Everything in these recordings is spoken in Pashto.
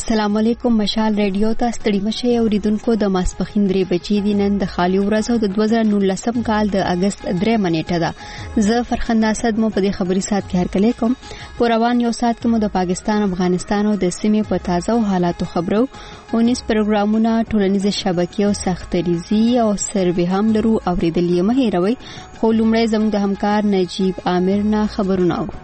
السلام علیکم. مشال ریډیو ته ستړي مشه اوریدونکو. د ماسپخین 3 بجې دي. نن د خالی ورځ او د 2019 کال د اگست 3 نیټه ده. زه فرخنده اسد مو په دې خبري سات کې هرکلی کوم. په روان یو سات کې مو د پاکستان، افغانستان او د سیمې په تازه او حالاتو خبرو 19 پروګرامونه، ټولنیز شبکې او سختریزي او سروې هم لرو. اوریدلې مه هیروئ. خو لومړی زموږ د همکار نجیب عامر نه خبرونه اورو.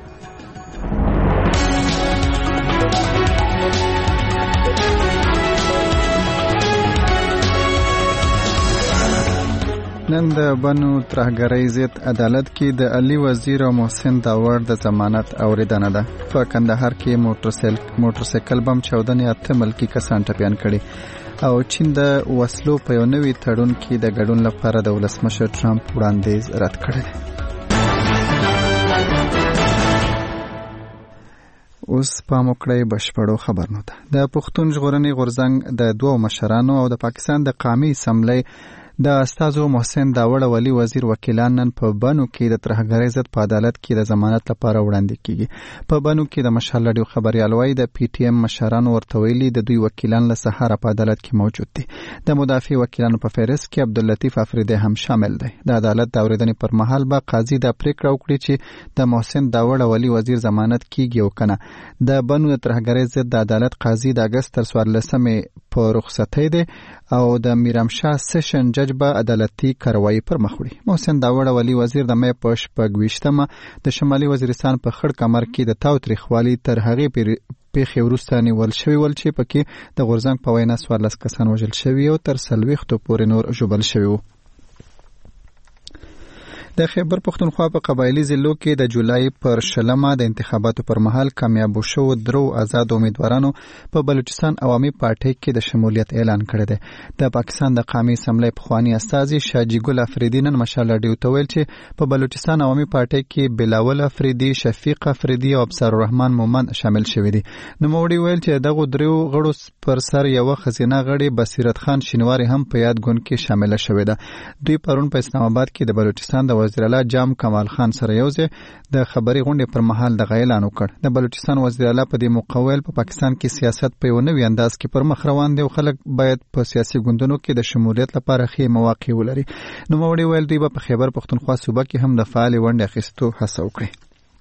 نن د بنو ترهګرۍ ضد عدالت کې د علي وزیر او محسن داور د ضمانت اوریدنه ده. په کندهار کې موټرسایکل بم چاودنې 8 ملکی کسان ټپیان کړي او چین د وسلو په یو نوي تړون کې د ګډون لپاره د ولسمشر ټرمپ وړاندیز رد کړی دی. اوس پام وکړئ بشپړو خبرونو ته. د پښتون ژغورنې غورځنګ د دوو مشرانو او د پاکستان د قومي اسمبلی د استازو محسن داور او علي وزیر وکیلان نن په بنو کې د ترهګرۍ ضد په عدالت کې د ضمانت لپاره وړاندې کیږي. په بنو کې د مشال رادیو خبريال وايي د پی ټی ایم مشرانو ورته ویلي د دوی وکیلان له سهار په عدالت کې موجود دي. د مدافع وکیلانو په فهرست کې عبداللطیف افریدی هم شامل دی. د عدالت د اوریدنې پر مهال به قاضي د پریکړه وکړي چې د محسن داور او علي وزیر ضمانت کیږي او کنه. د بنو د ترهګرۍ ضد د عدالت قاضي د اگست تر 14 په رخصتۍ دی او د میرامشاه سیشن جج به عدالتي کاروایی پر مخ وړي. محسن داور او علي وزیر د مې په 28 د شمالي وزیرستان په خړ کمر کې د تاوتریخوالي تر هغې پیښې وروسته نیول شوي ول چې پکې د غورځنګ په وینا 14 کسان وژل شوي او تر 40 پورې نور ژوبل شوي وو. د خیبر پښتونخوا په قبایلی ضلعو کې د جولای پر 20 د انتخاباتو پر مهال کامیاب شو درو آزاد امیدوارانو په بلوچستان عوامي پارټي کې د شمولیت اعلان کړی دی. د پاکستان د قومي اسمبلی پخوانی استازي شاجي ګل افریدی نن مشال رادیو ته ویل چې په بلوچستان عوامي پارټي کې بلاول افریدی، شفیق افریدی او ابصار الرحمن مومن شامل شوي دي. نوموړي ویل چې دغه درو غړو پر سر یو خزینه غړي بصیرت خان شینواری هم په یاد ګوند کې شامل شوی ده. دوی پرون په اسلام آباد کې د بلوچستان د وزیر اعلی جام کمال خان سره یوځای د خبري غونډې پر مهال د اعلان وکړ. د بلوچستان وزیر اعلی په دې مقول په پاکستان کې سیاست په یو نوي انداز کې پر مخ روان دی او خلک باید په سیاسي ګوندونو کې د شمولیت لپاره ښې مواقع ولري. نو موري ویل دوی په خیبر پښتونخوا صوبه کې هم د فعال ونډه اخیستو هڅه وکړي.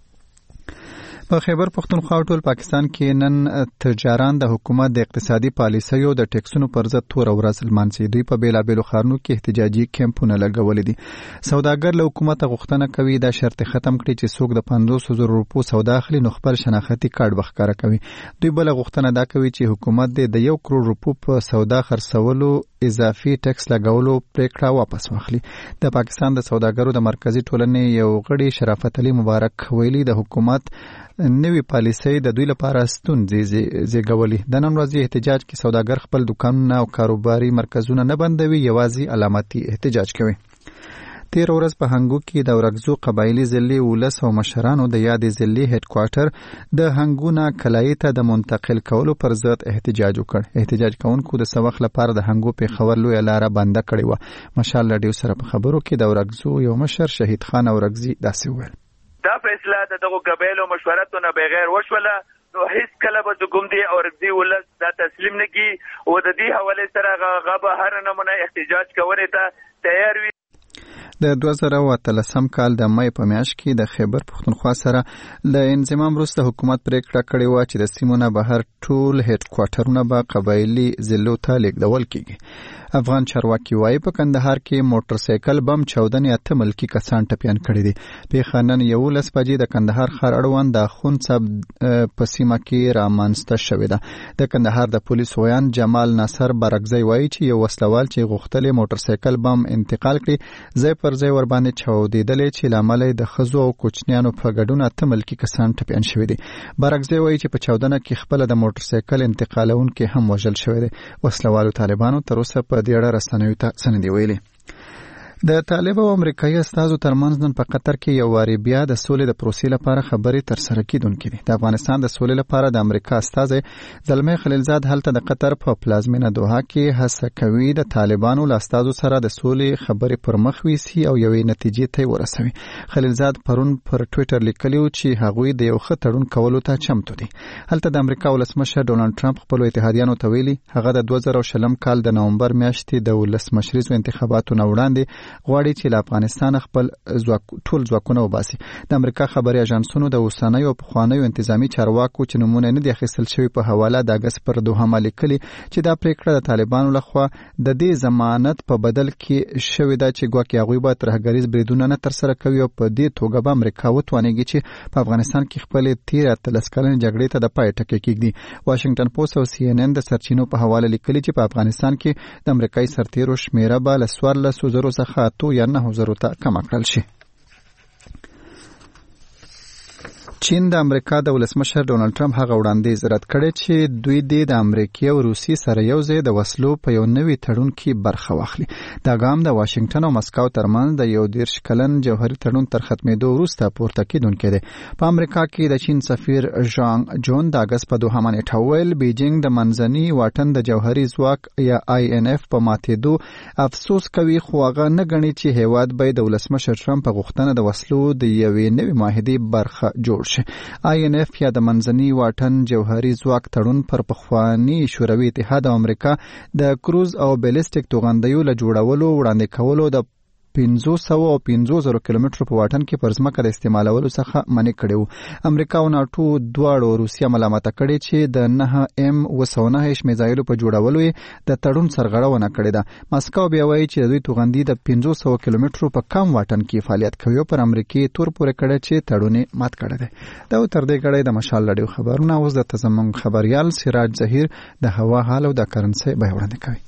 په خیبر پښتونخوا ټول پاکستان کې نن تجاران د حکومت د اقتصادي پالیسیو د ټیکسونو پر ضد تور ورځ لمانځي. دوی په بیلابیلو ښارونو کې احتجاجي کیمپونه لګولي دي. سوداګر له حکومت غوښتنه کوي دا شرط ختم کړي چې څوک د 500,000 روپو سودا اخلي نو خپل شناختی کارت بخښکاره کوي. دوی بل غوښتنه دا کوي چې حکومت د 1 کروڑ روپو په سودا خرڅولو اضافي ټیکس لګولو پریکړه واپس واخلي. د پاکستان د سوداګرو د مرکزی ټولنې یو غړي شرافت علي مبارک ویلي د حکومت نوی پالیسي د دوی لپاره ستونزې زیږولي. د نن ورځې احتجاج کې سوداګر خپل دکانونه او کاروباري مرکزونه نه بندوي، یوازې علامتي احتجاج کوي. تیر ورځ په هنګو کې د ورغزو قبایلی ضلع ولس او مشرانو د یادې ضلع هډ کوارټر د هنګونا کلای ته د منتقل کولو پر ضد احتجاج وکړ. احتجاج کوونکو د سوخ لپاره د هنګو په خبر لوی لاره بنده کړې و. مشال رادیو سره په خبرو کې د ورغزو یو مشر شهید خان اورغزي داسې وویل: دا فیصله د دغه قبایلو مشورتونه بغیر وشوله نو هیڅ کله به د ګوندي او رضی ولس دا تسلیم نه کی او د دې حواله سره غبه هر نمونه احتجاج کولو ته تیار وي. د 2013 کال د مې په میاشت کې د خیبر پښتونخوا سره ل انضمام وروسته حکومت پریکړه کړې و چې د سیمونه بهر ټول هډ کوارټرونه به قبایلی ضلعو ته لیږدول کیږي. افغان چارواکي وايي په کندهار کې موټرسایکل بم چاودنې 8 ملکی کسان ټپیان کړي دي. په نن 11 بجې د کندهار ښار اړوند د خون صاحب په سیمه کې رامنځته شوې ده. د کندهار د پولیس ویان جمال ناصر برګزی وايي چې یو وسلوال چې غوښتل موټرسایکل بم انتقال کړي ځای پر ځای ور باندې چاودېدل چې لامل د خزو او کوچنیانو په ګډون 8 ملکی کسان ټپیان شوي دي. برګزی وايي چې په چاودنه کې خپل د موټرسایکل انتقالونکو هم وژل شوی دی. وسلوالو طالبانو تر اوسه په دې اړه رسنیو ته سندې ویلي. د طالب او امریکایي استازو ترمنځ نن په قطر کې یو واری بیا د سولې د پروسې لپاره خبرې ترسره کیدونکې دي. د افغانستان د سولې لپاره د امریکا استازی زلمي خلیلزاد هلته د قطر په پلازمینه دوحه کې هڅه کوي د طالبانو له استازو سره د سولې خبرې پر مخ ویسي او یوې نتیجې ته ورسوي. خلیلزاد پرون پر ټوئیټر لیکلی چې هغوی د یو ښه تړون کولو ته چمتو دي. هلته د امریکا ولسمشر ډونالد ټرمپ خپل اتحادیانو ته ویلي هغه د 2020 کال د نومبر میاشتې د ولسمشریزو انتخاباتو نه وړاندې غواړي چې له افغانستان خپل ټول ځواکونه وباسي. د امریکا خبري اژانسونو د اوسنیو او پخوانیو انتظامی چارواکو چې نمونه نه دي اخیستل شوی په حواله د اگست پر دوهمه لیکلي چې دا پریکړه د طالبانو لخوا د دې ضمانت په بدل کې شوې ده چې ګواکې هغوی به ترهګریز بریدونه نه ترسره کوي او په دې توګه به امریکا وتوانیږي چې په افغانستان کې خپل تیر 13 کلنې جګړې ته د پای ټکی کېږدي. واشنگټن پوسټ او CNN د سرچینو په حواله لیکلي چې په افغانستان کې د امریکایي سرتیرو شمیره به له 1400 څخه 9,000 ته کم کړل شي. چین د امریکا د ولسمشر ډونالد ټرمپ هغه وړاندیز رد کړی چې دوی د امریکا او روسي سره یو ځای د وسلو په یو نوي تړون کې برخه واخلي. دا ګام د واشنگټن او مسکو ترمنځ د 11 کلن جوهري تړون تر ختمېدو وروسته پورته کیدونکی دی. په امریکا کې د چین سفیر ژانګ جون د اگست په 2 نیټه ویل بیجینګ د منځني واټن د جوهري ځواک یا INF په ماتېدو افسوس کوي خو هغه نه غني چې هیواد به د ولسمشر ټرمپ په غوښتنه د وسلو د یوې نوې معاهدې برخه جوړ INF یا د منځني واټن جوهري ځواک تړون پر پخوانی شوروي اتحاد او امریکا د کروز او بیلستیک توغندیو له جوړولو وړاندې کولو د 500 او 500 کیلومترو په واټن کې پر ځمکه د استعمالولو څخه منع کړو. امریکا او ناتو دواړو روسیا ملامت کړي چې د 9M209 میزایلو په جوړولو د تړون سرغړونه کړې ده. مسکو بیا وایي چې دوی توغندي د 500 کیلومترو په کم واټن کې فعالیت کوي پر امریکای تور پورې کړي چې تړون مات کړی دی. دا تر دې غړي د مشال لړیو خبرونه اوس د تزمن خبريال سراج ظهیر د هوا حال او د کرنسي به وړاندې کوي.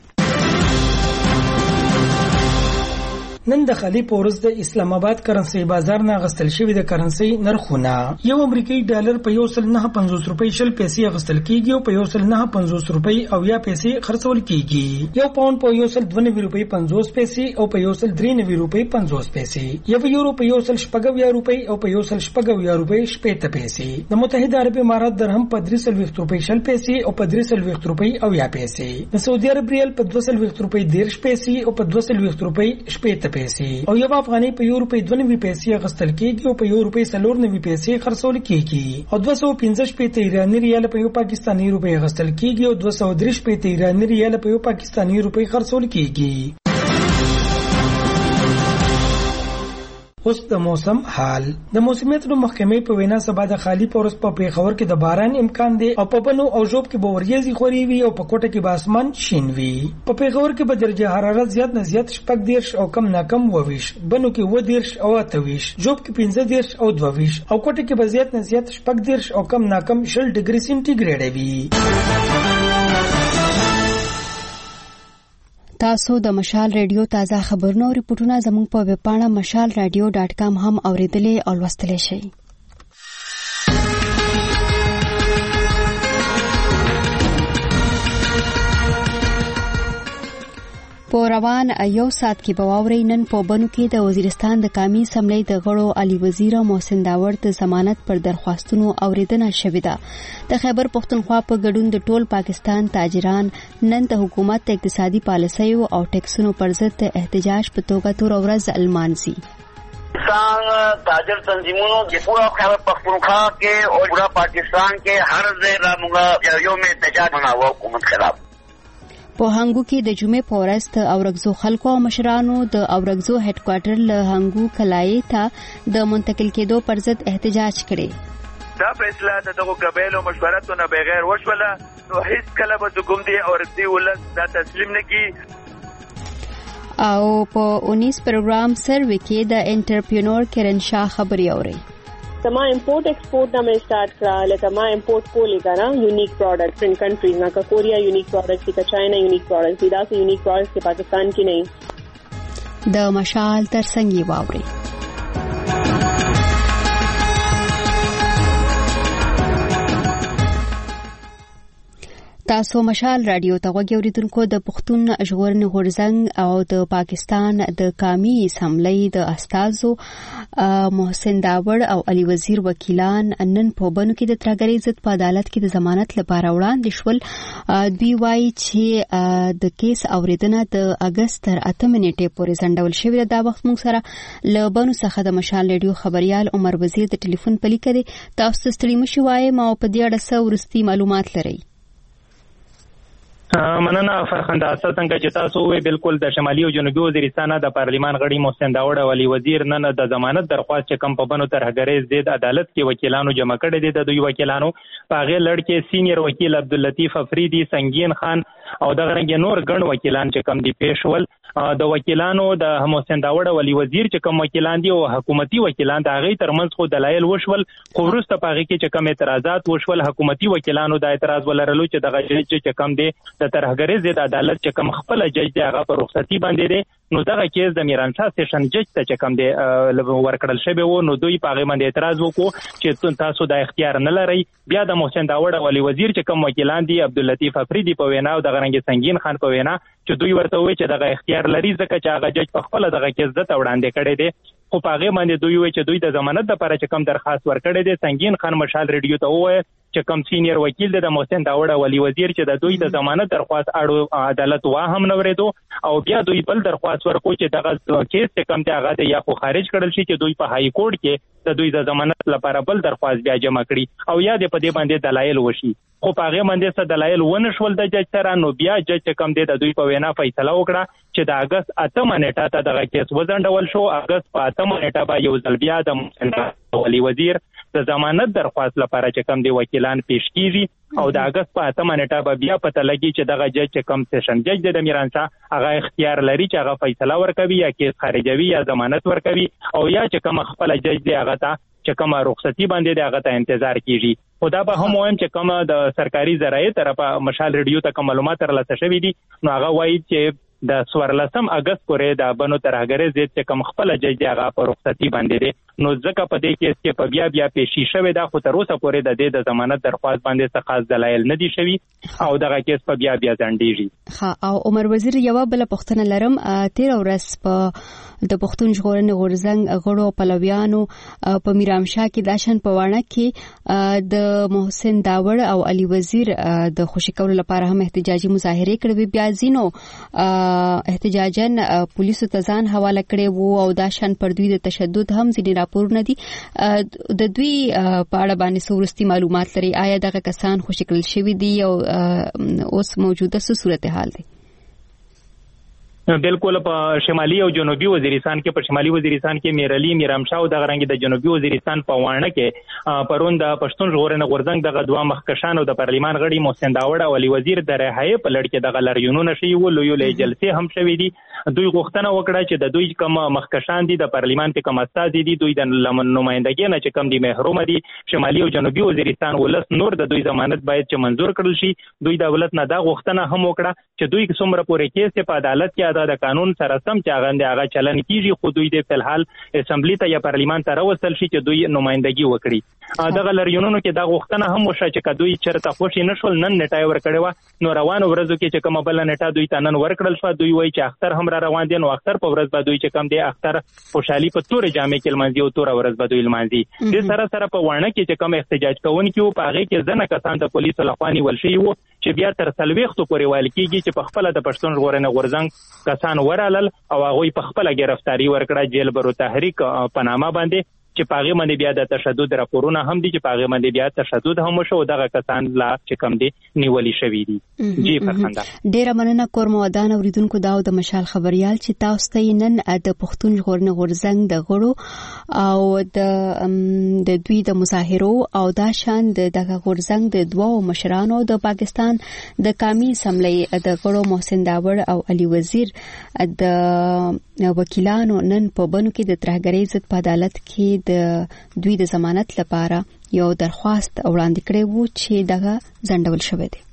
نن د خلی پورز د اسلام آباد کرنسي بازار نه غستل شوی د کرنسي نرخونه یو امریکایي ډالر په 1.950 روپۍ شل پیسې غستل کیږي او په 1.950 روپۍ او یا پیسې خرڅول کیږي. یو پاوند په 1.92 روپۍ 50 پیسې او په 1.93 روپۍ 50 پیسې. یو یورو په 1.50 روپۍ او په 1.50 روپۍ 70 پیسې. د متحده عرب امارات درهم په 320 روپۍ شل پیسې او په 320 روپۍ او یا پیسې. د سعودي عرب ریال په 220 روپۍ 10 پیسې او په 220 روپۍ 70 پیسې او یو افغاني په یو روپۍ 92 پیسې غستل کیږي او په یو روپۍ 94 پیسې خرڅول کیږي او 215 پیسې ایرانی ریال په یو پاکستاني روپۍ غستل کیږي او 230 پیسې ایرانی ریال په یو پاکستاني روپۍ خرڅول کیږي. اوس د موسم حال. د موسمیت د محکمې په وینا سبا د خالی پورس په پیښور کې د باران امکان دی او په بنو او ژوب کې به وریځي خوري وي او په کوټه کې به اسمان شین وي. په پیښور کې به درجه حرارت زیات نه زیات 14 او کم نه کم 20، بنو کې 10 او 28، ژوب کې 15 او 22 او کوټه کې به زیات نه زیات 14 او کم نه کم 0 ډیګري سنټیګریډ وي. تاسو د مشال ریډیو تازه خبرونه او ریپورتونه زموږ په ویب پاڼه mashalradio.com هم اوریدلې او لوستلې شئ. په روان یو ساعت کې به واورئ نن په بنو کې د وزیرستان د قومي اسمبلی د غړو علي وزیر او محسن داور د ضمانت پر درخواستونو اوریدنه شوې ده. د خیبر پښتونخوا په ګډون د ټول پاکستان تاجران نن د حکومت اقتصادي پالیسیو او ټیکسونو پر ضد د احتجاج په توګه تور ورځ المانځي. کسان تاجر تنظیمونو چې پورا خیبر پختونخوا کې او پورا پاکستان کې هر ځای رامغه یو می احتجاج مناوه حکومت خلاف. په هنګو کې د جمعې په ورځ د اورګزو خلکو او مشرانو د اورګزو هډ کوارټر له هنګو کلای ته د منتقل کېدو پر ضد احتجاج کړي. دا فیصله د دغو قبایلو مشورتو نه بغیر وشوله نو هیڅ کله به د ګوندي اورګزي ولس دا تسلیم نه کی. او په 19 پروګرام سروې کې د انټرپرینور کرن شاه خبري اوري. ما امپورٹ ایکسپورٹ نہ میں اسٹارٹ کرا لکه ما امپورٹ کولی کنه یونیک پروڈکٹس ان کنٹریز نا کا کوریا یونیک پروڈکٹس کا چائنا یونیک پروڈکٹس دا سے یونیک پروڈکٹس کے پاکستان کی نہیں. د مشال ترڅنګ واوري. تاسو مشال رادیو ته غوږی اوریدونکو د پښتون ژغورنې غورځنګ او د پاکستان د قومي اسمبلی د استازو محسن داوړ او علي وزیر وکیلان نن په بنو کې د ترګری ضد په عدالت کې د ضمانت لپاره وړاندې شول. دوی وایي چې د کیس اوریدنه د اگست تر 8 نیټې پورې ځنډول شوې ده. دا وخت موږ سره له بنو څخه د مشال رادیو خبريال عمر وزیر د ټلیفون په لیکه دي. تاسو ستړي مشي وایم او په دې اړه څه ورستي معلومات لرئ؟ مننه فرخنده. څنګه چې تاسو وې بالکل د شمالي او جنوبي وزیرستان د پارلیمان غړي محسن داوړ او علي وزیر نن د ضمانت درخواست چې کم په بنو ترهګریز ضد عدالت کې وکیلانو جمع کړي دي. د دوی وکیلانو په هغه لړ کې سینیئر وکیل عبداللطیف افریدي، سنگین خان او د غرنګ نور ګڼ وکیلان چې کم دي پېښول. د وکیلانو د محسن داوړ او علي وزیر چې کم وکیلان دي او حکومتي وکیلان د هغه ترمنځ خو دلایل وشول، خو وروسته په هغه کې چې کم اعتراضات وشول. حکومتي وکیلانو د اعتراض ولرلو چې د جج چې کم دي د ترهګریز ضد عدالت چې کم خپل جج دی هغه په رخصتي باندې دی، نو دغه کیس د میرانشاه سیشن جج ته چې کم دی ورکړل شوی وو. نو دوی په هغه باندې اعتراض وکړو چې تاسو د اختیار نه لرئ. بیا د محسن داوړ او علي وزیر چې کم وکیلان دي عبداللطیف افریدي په وینا او د غرنګ سنگین خان په وینا چې دوی ورته وایي چې دغه اختیار لري ځکه چې هغه جج په خپل دغه کیس د وړاندې کړی دی. خو په هغه باندې دوی وایي چې دوی د ضمانت لپاره چې کم درخواست ورکړی دی. سنگین خان مشال ریډیو ته وایي چې کم سینیئر وکیل دی د محسن داوړ او علي وزیر چې د دوی د ضمانت درخواست اړو عدالت وا هم نه ورېدو او بیا دوی بل درخواست ورکو چې دغه کیس چې کم دی هغه د یا خو خارج کړل شي چې دوی په های کورټ کې د دوی د ضمانت لپاره بل درخواست بیا جمع کړي او یا د په دې باندې دلایل وشي. خو په هغه باندې څه دلایل ونه شول د جج سره. نو بیا جج چې کم دی د دوی په وینا فیصله وکړه چې د اگست 8 نیټه ته دغه کیس وځنډول شو. اگست په 8 نیټه به یو ځل بیا د محسن علي وزیر د ضمانت درخواست لپاره چې کم دی وکیلان پیش کیږي او د اگست په 8 نیټه به بیا پته لګي چې دغه جج چې کم سیشن جج دی د میرانشاه هغه اختیار لري چې هغه فیصله ورکوي یا کیس خارجوي یا ضمانت ورکوي او یا چې کم خپل جج دی هغه ته چې کومه رخصتي باندې د هغه ته انتظار کیږي. خدا به هم وایم چې کومه د سرکاري ذرایع طرفه مشال ریډیو ته کوم معلومات ترلاسه شوي دي نو هغه وایي چې د 14 اگست پورې د بنو ترهګریز ضد چې کوم خپل جج دی هغه په رخصتي باندې دی. نو ځکه په دې کیس کې په بیا پیشي شوی دا خو تر اوسه پورې د دې د ضمانت درخواست باندې څه خاص دلایل نه دي شوي او دغه کیس په بیا ځنډیږي. ها او عمر وزیر یو بل پښتنه لرم 13 ورځ په د پښتون ژغورنې غورځنګ غړو پلویانو په میرامشاه کې داشن په وانه کې د محسن داوړ او علي وزیر د خوشی کولو لپاره هم احتجاجي مظاهره کړې. بیا ځینو احتجاجن پولیسو ته ځان حواله کړي وو او داشن پر دوی د تشدد هم ځینې راپورونه دي. د دوی په اړه باندې سورستي معلومات لري؟ آیا دغه کسان خوشی کړل شوی دي او اوس موجوده صورتحال دی؟ بالکل په شمالي او جنوبي وزیرستان کې په شمالي وزیرستان کې میرعلي میرامشاه او د غرنګ د جنوبي وزیرستان په وانه کې پرون د پښتون ژغورنې غورځنګ دغه دوه مخکشان او د پارلیمان غړي محسن داوړ او علي وزیر د رهایی په لړ کې دغه لریونونه شي وو لوی جلسې هم شوې دي. دوی غوښتنه وکړه چې د دوی کوم مخکشان دي د پارلیمان کې کوم استاد دي دوی د نمائندګۍ نه چې کوم دي محروم دي شمالي او جنوبي وزیرستان ولس نور د دوی ضمانت باید چې منزور کړل شي. دوی دولت نه دا غوښتنه هم وکړه چې دوی څومره پورې کیس په عدالت کې د قانون سره سم چې هغه چلن کیږي خو دوی د فلحال اسمبلی ته یا پارلیمان ته راوستل شي چې دوی نمائندګي وکړي. دغه لریونونو کې دا غوښتنه هم وشوه چې دوی چرته خوشي نشول نن نیټه ورکړې و نو روانو ورځو کې چې کومه بل نیټه دوی ته نن ورکړل شو. دوی وایي چې اختر هم را روان دي نو اختر په ورځ به دوی چې کم دي اختر خوشحالي په تور جامې کې لمانځي او تور ورځ به دوی لمانځي. د سره سره په وانه کې چې کوم احتجاج کوونکي په هغه کې ځنه کسان د پولیسو لخوا نیول شوي وو چې بیا تر 40 پورې ویل کېږي چې په خپل د پښتون ژغورنې غورځنګ کسان ورالل او هغه په خپل گرفتاری ورکړه جیل برو تحریک په نامه باندې چې پاغه باندې بیا د تشدد راپورونه هم دي چې پاغه باندې بیا تشدد هم شو دغه کسان لا چې کم دي نیولې شوی دي. جی فرخنده ډیره مننه کوم ودان اوریدونکو دا د مشال خبريال چې تاسو ته نن د پښتون ژغورنې غورځنګ د غړو او د دوی د مظاهرو او دا شان دغه غورځنګ د دوو مشرانو د پاکستان د قومي اسمبلی د غړو محسن داوړ او علي وزیر د وکیلانو نن په بنو کې د ترهګرۍ ضد په عدالت کې د دوی د ضمانت لپاره یو درخواست وړاندې کړی وو چې دغه ځنډول شوی دی.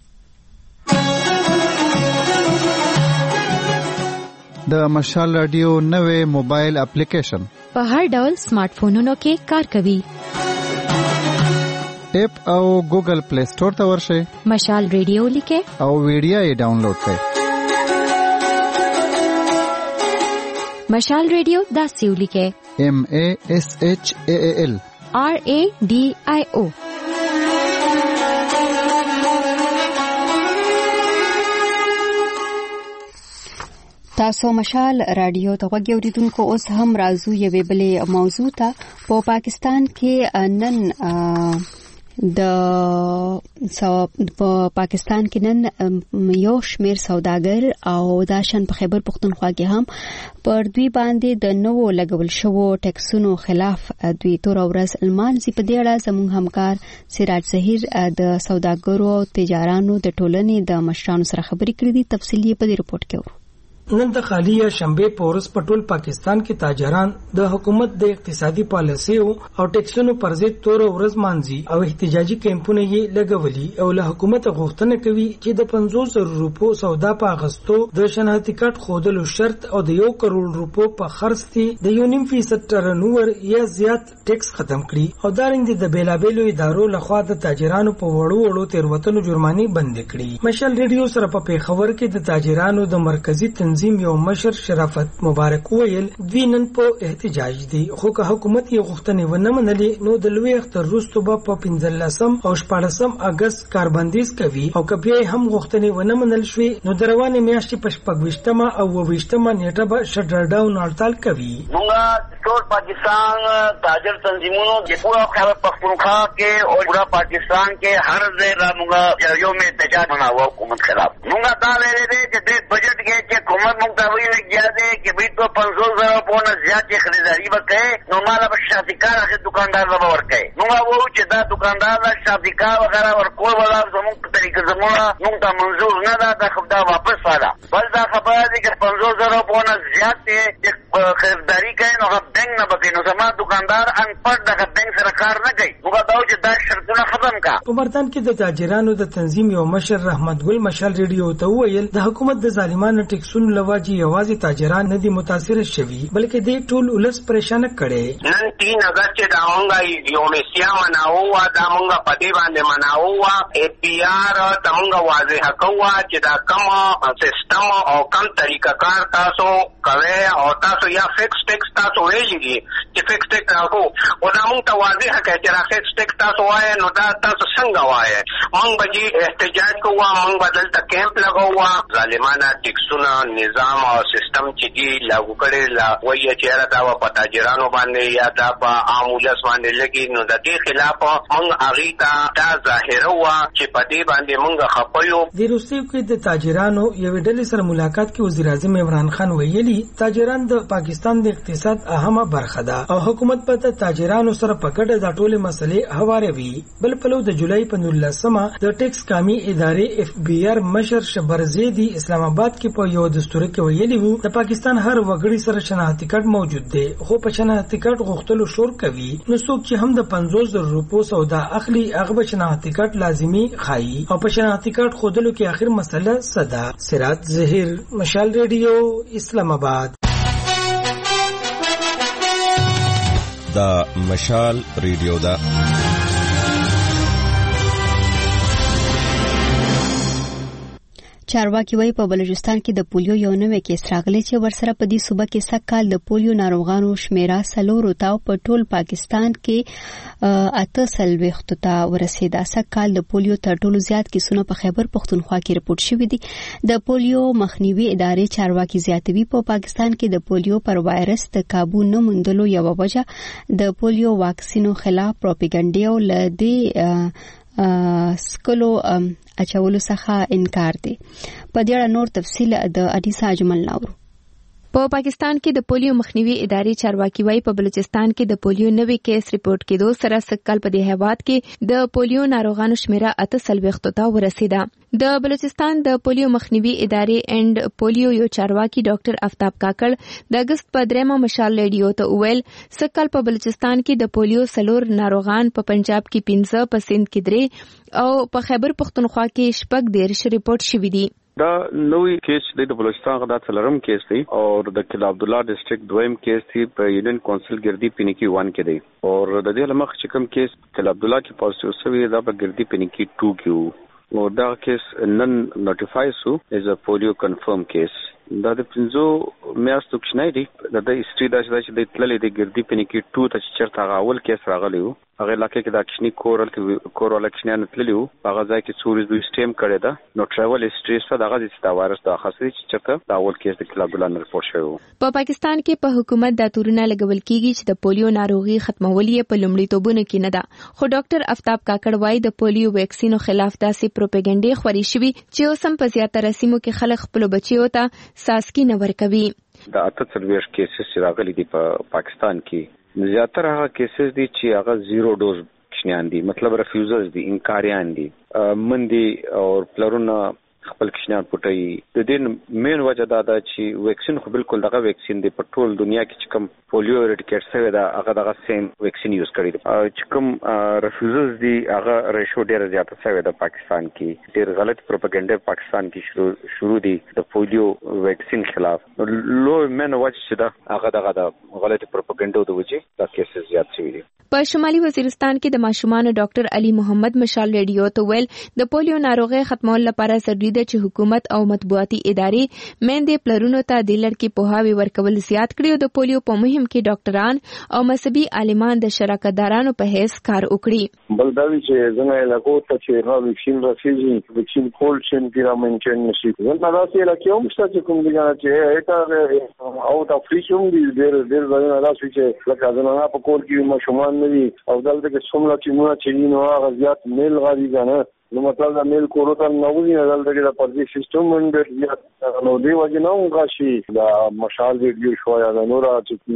د مشال رادیو نوې موبایل اپلیکیشن په هر ډول سمارټ فونونو کې کار کوي. اپ او ګوګل پلی سٹور ته ورشئ، مشال ریډیو لیکئ او ویډیو یې ډاونلوډ کړئ. مشال ریډیو داسې ولیکئ MASHAAL RADIO. تاسو مشال رادیو ته غوږی اوریدونکو، اوس هم راځو یوې بلې موضوع ته. په پاکستان کې نن یو شمیر سوداګر او داشن په خیبر پختونخوا کې هم پر دوی باندې د نوو لګول شوو ټیکسونو خلاف دوی تور ورځ المانځي. په دې اړه زموږ همکار سراج ظهیر د سوداګرو او تجارانو د ټولنې د مشرانو سره خبرې کړې دي. تفصیل یې په دې رپورت کې ورو. نن د خالیه شنبه پورس پټول پاکستان کې تاجران د حکومت د اقتصادي پالیسیو او ټیکسونو پر ضد تور ورځ مانځي او احتجاجي کیمپونه یې لګولي او له حکومت غوښتنه کوي چې د 500 روپو سودا په اغستو د شناختی کارت خودلو شرط او د 1 کروڑ روپو په خرڅتي د 1.5% ټرنوور یا زیات ټیکس ختم کړي او دارنګ د بیلابېلو ادارو لخوا د تاجرانو په وړو تیروتنو جرماني بند کړي. مشال ریډیو سره په پیښور کې د تاجرانو د مرکزی تنظیم یو مشر شرافت مبارک ویل دوی نن په احتجاج دي، خو که حکومت یې غوښتنې ونه منلې نو د لوی اختر وروسته به په 15 او 14 اگست کاربندیز کوي او که بیا هم غوښتنې ونه منل شوې نو د روانې میاشتې په 26 او 28 نیټه به شټر ډاون هړتال کوي. موږ ټول پاکستان تاجر تنظیمونو د پورا خیبر پختونخوا کې او پورا پاکستان کې هر ځای را موږ یو می احتجاج مناوه حکومت خلاف. موږ دا ویلې دي چې د بجټ کې چې حکومت موږ ته ویل کېږي چې به تو 500,000 پونه زیات خریداري وکړي نو مالا به شاذکار هغه دکاندار به ورکړي. موږ وایو چې دا دکاندار لا شاذکار وغیرہ ورکول ولا زموږ په طریقه زموږه موږ ته منظور نه ده، دا خبره واپس والا. بل دا خبره دي چې 500,000 پونه زیات خریداري کوي نو بینک نه بګي نو زموږ دکاندار ان پټ دغه بینک سره کار نه کوي. موږ دا چې دا شرطونه ختم کا. په مردان کې د تاجرانو د تنظیم یو مشر رحمت ګل مشال ریډیو ته ویل د حکومت د ظالمانو ټیکسونو لواجی یوازې تاجران نه دي متاثر شوي بلکې د ټول ولس پریشان کړي. نن 3 اگست دا مونږه یو میسیا مناو دا مونږه پدې باندې مناو APR ته مونږه واضح کوو چې دا کوم سیستم او کوم طریقه کار تاسو کوي او تاسو یا فکس ټیکس تاسو ویلي دي چې فکس ټیکس راکو او دا مونږ ته واضح کوي چې فکس ټیکس تاسو وایي نو دا تاسو څنګه وایي. مونږ به احتجاج کوو، مونږ بدل ته کیمپ لګاوو. ظالمانه ټیکسونه نظام او سیستم چې دی لاګو کړي لا وایي چې را دا په تاجرانو باندې یا دا په عام ولس باندې لګي نو د دې خلاف مونږ هغه ته دا ظاهر وا چې په دې باندې مونږ خپایو. د روسیې کې د تاجرانو یو ډلې سره ملاقات کې وزیر اعظم عمران خان ویلي تاجران د پاکستان د اقتصاد اهمه برخه ده او حکومت په تاجرانو سره په ګډه د ټولې مسلې هواروي. بل پلو د جولای په 19 د ټیکس کامي ادارې FBR مشر شبرزیدی اسلام آباد کې په یو دستور کې ویلي وو د پاکستان هر وګړي سره شناختی کارت موجود دی خو په شناختی کارت غوښتلو شور کوي نو څوک چې هم د 500,000 روپو سودا اخلي هغه به شناختی کارت لازمی خایي او په شناختی کارت خودلو کې اخر مسله صدا. سراج ظهیر مشال ریډیو اسلام آباد. دا مشال ریډیو دا چارواکي وایي په بلوچستان کې د پولیو یو نوې کیس راغلی چې ورسره په دې صوبه کې سږکال د پولیو ناروغانو شمیره 4 ته په ټول پاکستان کې 48 ته ورسېده. سږکال د پولیو تر ټولو زیات کیسونه په خیبر پختونخوا کې رپورټ شوي دي. د پولیو مخنیوي ادارې چارواکي زیاتوي په پاکستان کې د پولیو پر وایرس د قابو نه موندلو یو وجه د پولیو واکسینو خلاف پروپاګاندا او لدی سکلو اچولو څخه انکار دی. په دې اړه نور تفصیل د اډیسا اجمل ناورو. په پاکستان کې د پولیو مخنیوي ادارې چارواکي وایي په بلوچستان کې د پولیو نوې کیس ریپورت کېدو سره سږکال په دې هیواد کې د پولیو ناروغانو شمیره 48 ته ورسېده. د بلوچستان د پولیو مخنیوي ادارې اند پولیو یو چارواکي ډاکټر آفتاب کاکړ د اگست په 3 مشال ریډیو ته وویل سږکال په بلوچستان کې د پولیو 4 ناروغان په پنجاب کې 15 په سند کې 3 او په خیبر پختونخوا کې 14 ریپورت شوي دي. دا نوې کیس د بلوچستان غدا څلورم کیس دی او د کلا عبدالله ډیسټریکټ دویم کیس دی په یونین کونسل ګردی پینکی 1 کې دی او د دې لمخ چې کوم کیس کلا عبدالله کې پوزټیو شوی دا په ګردی پینکی 2 کې او دا کیس نن نوټیفای شو از ا پولیو کنفرم کیس دا د پنځو میاشتو کې نه دی د هیستوري دا چې د تللې د ګردی پینکی 2 ته چرته غاول کیس راغلی وو هغه علاقې کې د اکشنی کور الکشنیان تللی وو هغه ځای کې څوري دوی سټیم کړی دا نو ټریول هیستوري څخه دغه د وایرس د خاصري چې چرته دا اول کیس د کلا عبدالله نه رپورټ شوی په پاکستان کې په حکومت د تورونه لګول کیږي چې د پولیو ناروغي ختمول یې په لومړیتوبونو کې نه ده خو ډاکټر افتاب کاکړ وایي د پولیو ویکسینو خلاف داسې پروپاګاندا خوري شوی چې اوس هم په زیاتره سیمو کې خلک خپل بچیو ته ساسکی نه ورکوي د 48 کیسز راغلي دي په پاکستان کې زیاتره هغه کیسز دي چې هغه زیرو ډوز کشنیان دي مطلب ریفیوزرز دي انکاریان دي مندي او پلرونه خپل کشنیان پټي د دې مین وجه دا ده چې ویکسین خو بالکل دغه ویکسین دی په ټول دنیا کې چې کوم پولیو اریډیکیټ شوی دا هغه دغه سیم ویکسین یوز کړی دی چې کوم ریفیوزرز دي هغه ریشو ډیر زیات شوی دی پاکستان کې ډیر غلط پروپاګاندا پاکستان کې شروع دي د پولیو ویکسین خلاف لو مین وجه چې دا هغه دغه د غلط پروپاګاندا د وجه دا کیسز زیات شوی دي په شمالي وزیرستان کې د ماشومانو ډاکټر علي محمد مشال ریډیو ته ویل د پولیو ناروغي ختمول لپاره ضروري ده چې حکومت او مطبوعاتي ادارې مېندې پلرونو ته د لړکی پوهاوی ورکول زیات کړي او د پولیو په مهم کې ډاکټران او مذهبي عالمان د شراکتدارانو په حیث کار وکړي بل دا چې زنه علاقو ته چې نو ویکسین راشي ویکسین کول شین پیرا مینټین نشي زنه دا چې علاقو مشته کوم دي چې اته او د فریشوم دي ډېر ځایونه راځي چې لکه زنه په کور کې ماشومان او دلته کې څومره چې موږ چې نو هغه زیات میل غاري کنه نو مطلب دا میل کورو ته نو وی نه دلته کې د پردي سیستم باندې زیات نو دی وجه نو غاشي دا مشال ویډیو شو یا نورا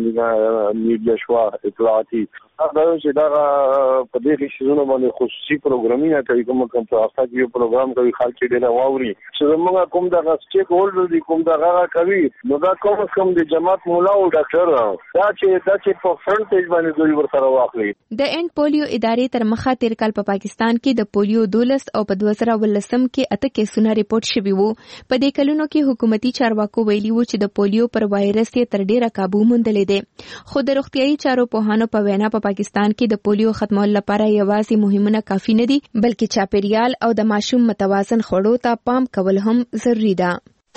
چې میډیا شو اطلاعاتي دا چې دا په دې کې شنو باندې خصوصي پروګرامینګ کوي کوم په افتا کې پروګرام کوي خلک ډېر واوري چې موږ کوم دا سټیک هولډر دي کوم دا کوي نو دا کوم د جماعت مولا او ډاکټر دا چې په فرنٹ پیج باندې دوی ورسره واخلي د اند پولیو ادارې تر مخه تیر کال په پاکستان کې د پولیو 12 او په 2018 کې اته کیسونه ریپورت شوي وو په دې کلونو کې حکومتي چارواکو ویلي وو چې د پولیو پر وایرس یې تر ډیره قابو موندلې ده خو د روغتيایي چارو پوهانو په وینا په پاکستان کې د پولیو ختمول لپاره یوازې مهمونه کافي نه دي بلکې چاپیریال او د ماشوم متوازن خوړو ته پام کول هم ضروری ده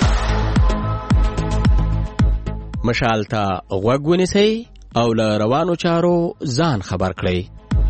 مشال ته غوږ ونیسئ او له روانو چارو ځان خبر کړئ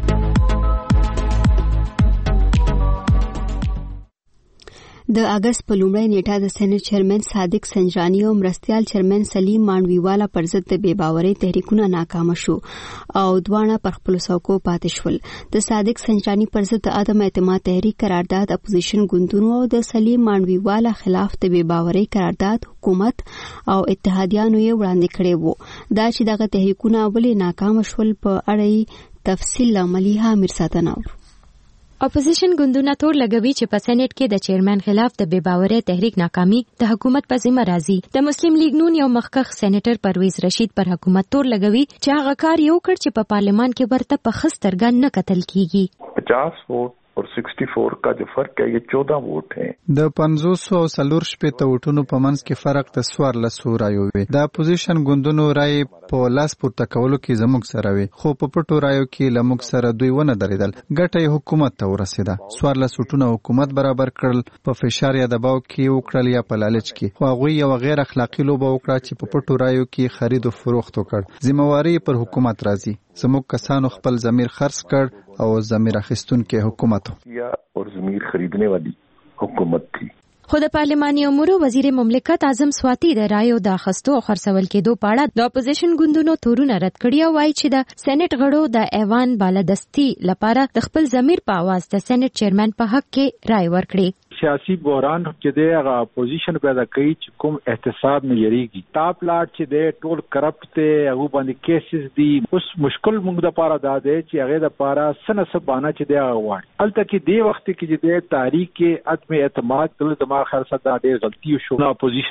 د اگست په لومړۍ نیټه د سېنات چیرمن صادق سنجانی او مرستيال چیرمن سلیم مانویوالا پر ضد د بېباورۍ تحریکونه ناکام شو او دوانه پر خپل څوکو پاتې شول د صادق سنجانی پر ضد د عدم اعتماد تحریک قرارداد اپوزیشن ګوندونو او د سلیم مانویوالا خلاف د بېباورۍ قرارداد حکومت او اتحادیانو یې وړاندې کړی وو دا چې دغه تحریکونه ولې ناکام شول په اړه تفصیل عملی ها مرساتنه اپوزیشن ګوندونه تور لګوي چې په سېنات کې د چیرمن خلاف د بېباورۍ تحریک ناکامي د حکومت په ذمہ راځي د مسلم لیگ نون یو مخکښ سېنیټر پرویز رشید پر حکومت تور لګوي چې هغه کار یو کړ چې په پارلمان کې ورته په خسترګن نه قتل کیږي 50 ووټ और 64 का जो फर्क है ये 14 वोट हैं د 500 او 400 ووټونو په منځ کې فرق د 14 رایو وي د اپوزیشن ګوندونو رای په لاس پورته کولو کې زموږ سره وي خو په پټو رایو کې لموږ سره دوی ونه درېدل ګټه حکومت ته ورسېده 14 ووټونه حکومت برابر کړل په فشار یا دباو کې وکړل یا په لالچ کې خو هغه یو غیر اخلاقی لوبه وکړه چې په پټو رایو کې خرید او فروخت وکړ ذمہواری پر حکومت راځي زموږ کسانو خپل ضمیر خرڅ کړ او ضمیر اخیستون کې حکومت اور ضمیر خریدنے والی حکومت تھی خو د پارلماني امورو وزیر مملکت اعظم سواتی د رایو د اخیستو او خرڅول کېدو په اړه د اپوزیشن ګوندونو تورونه رد کړي او وايي چې د سېنات غړو د ایوان بالادستی لپاره د خپل ضمیر په आवाज د سېنات چیرمن په حق کې رای ورکړي سیاسي بحران چې د هغه اپوزیشن پیدا کوي چې کوم احتساب نه یریږي ټاپ لاټ چې د ټول کرپټ ته هغه باندې کیسز دي اوس مشکل موږ د پاره دا دی چې هغه د پاره سنه سبانه چې د هغه وړ الته کې دی وخت کې چې د تاریخ کې عدم اعتماد د دماغ خرڅه د ډېر غلطي شو اپوزیشن نه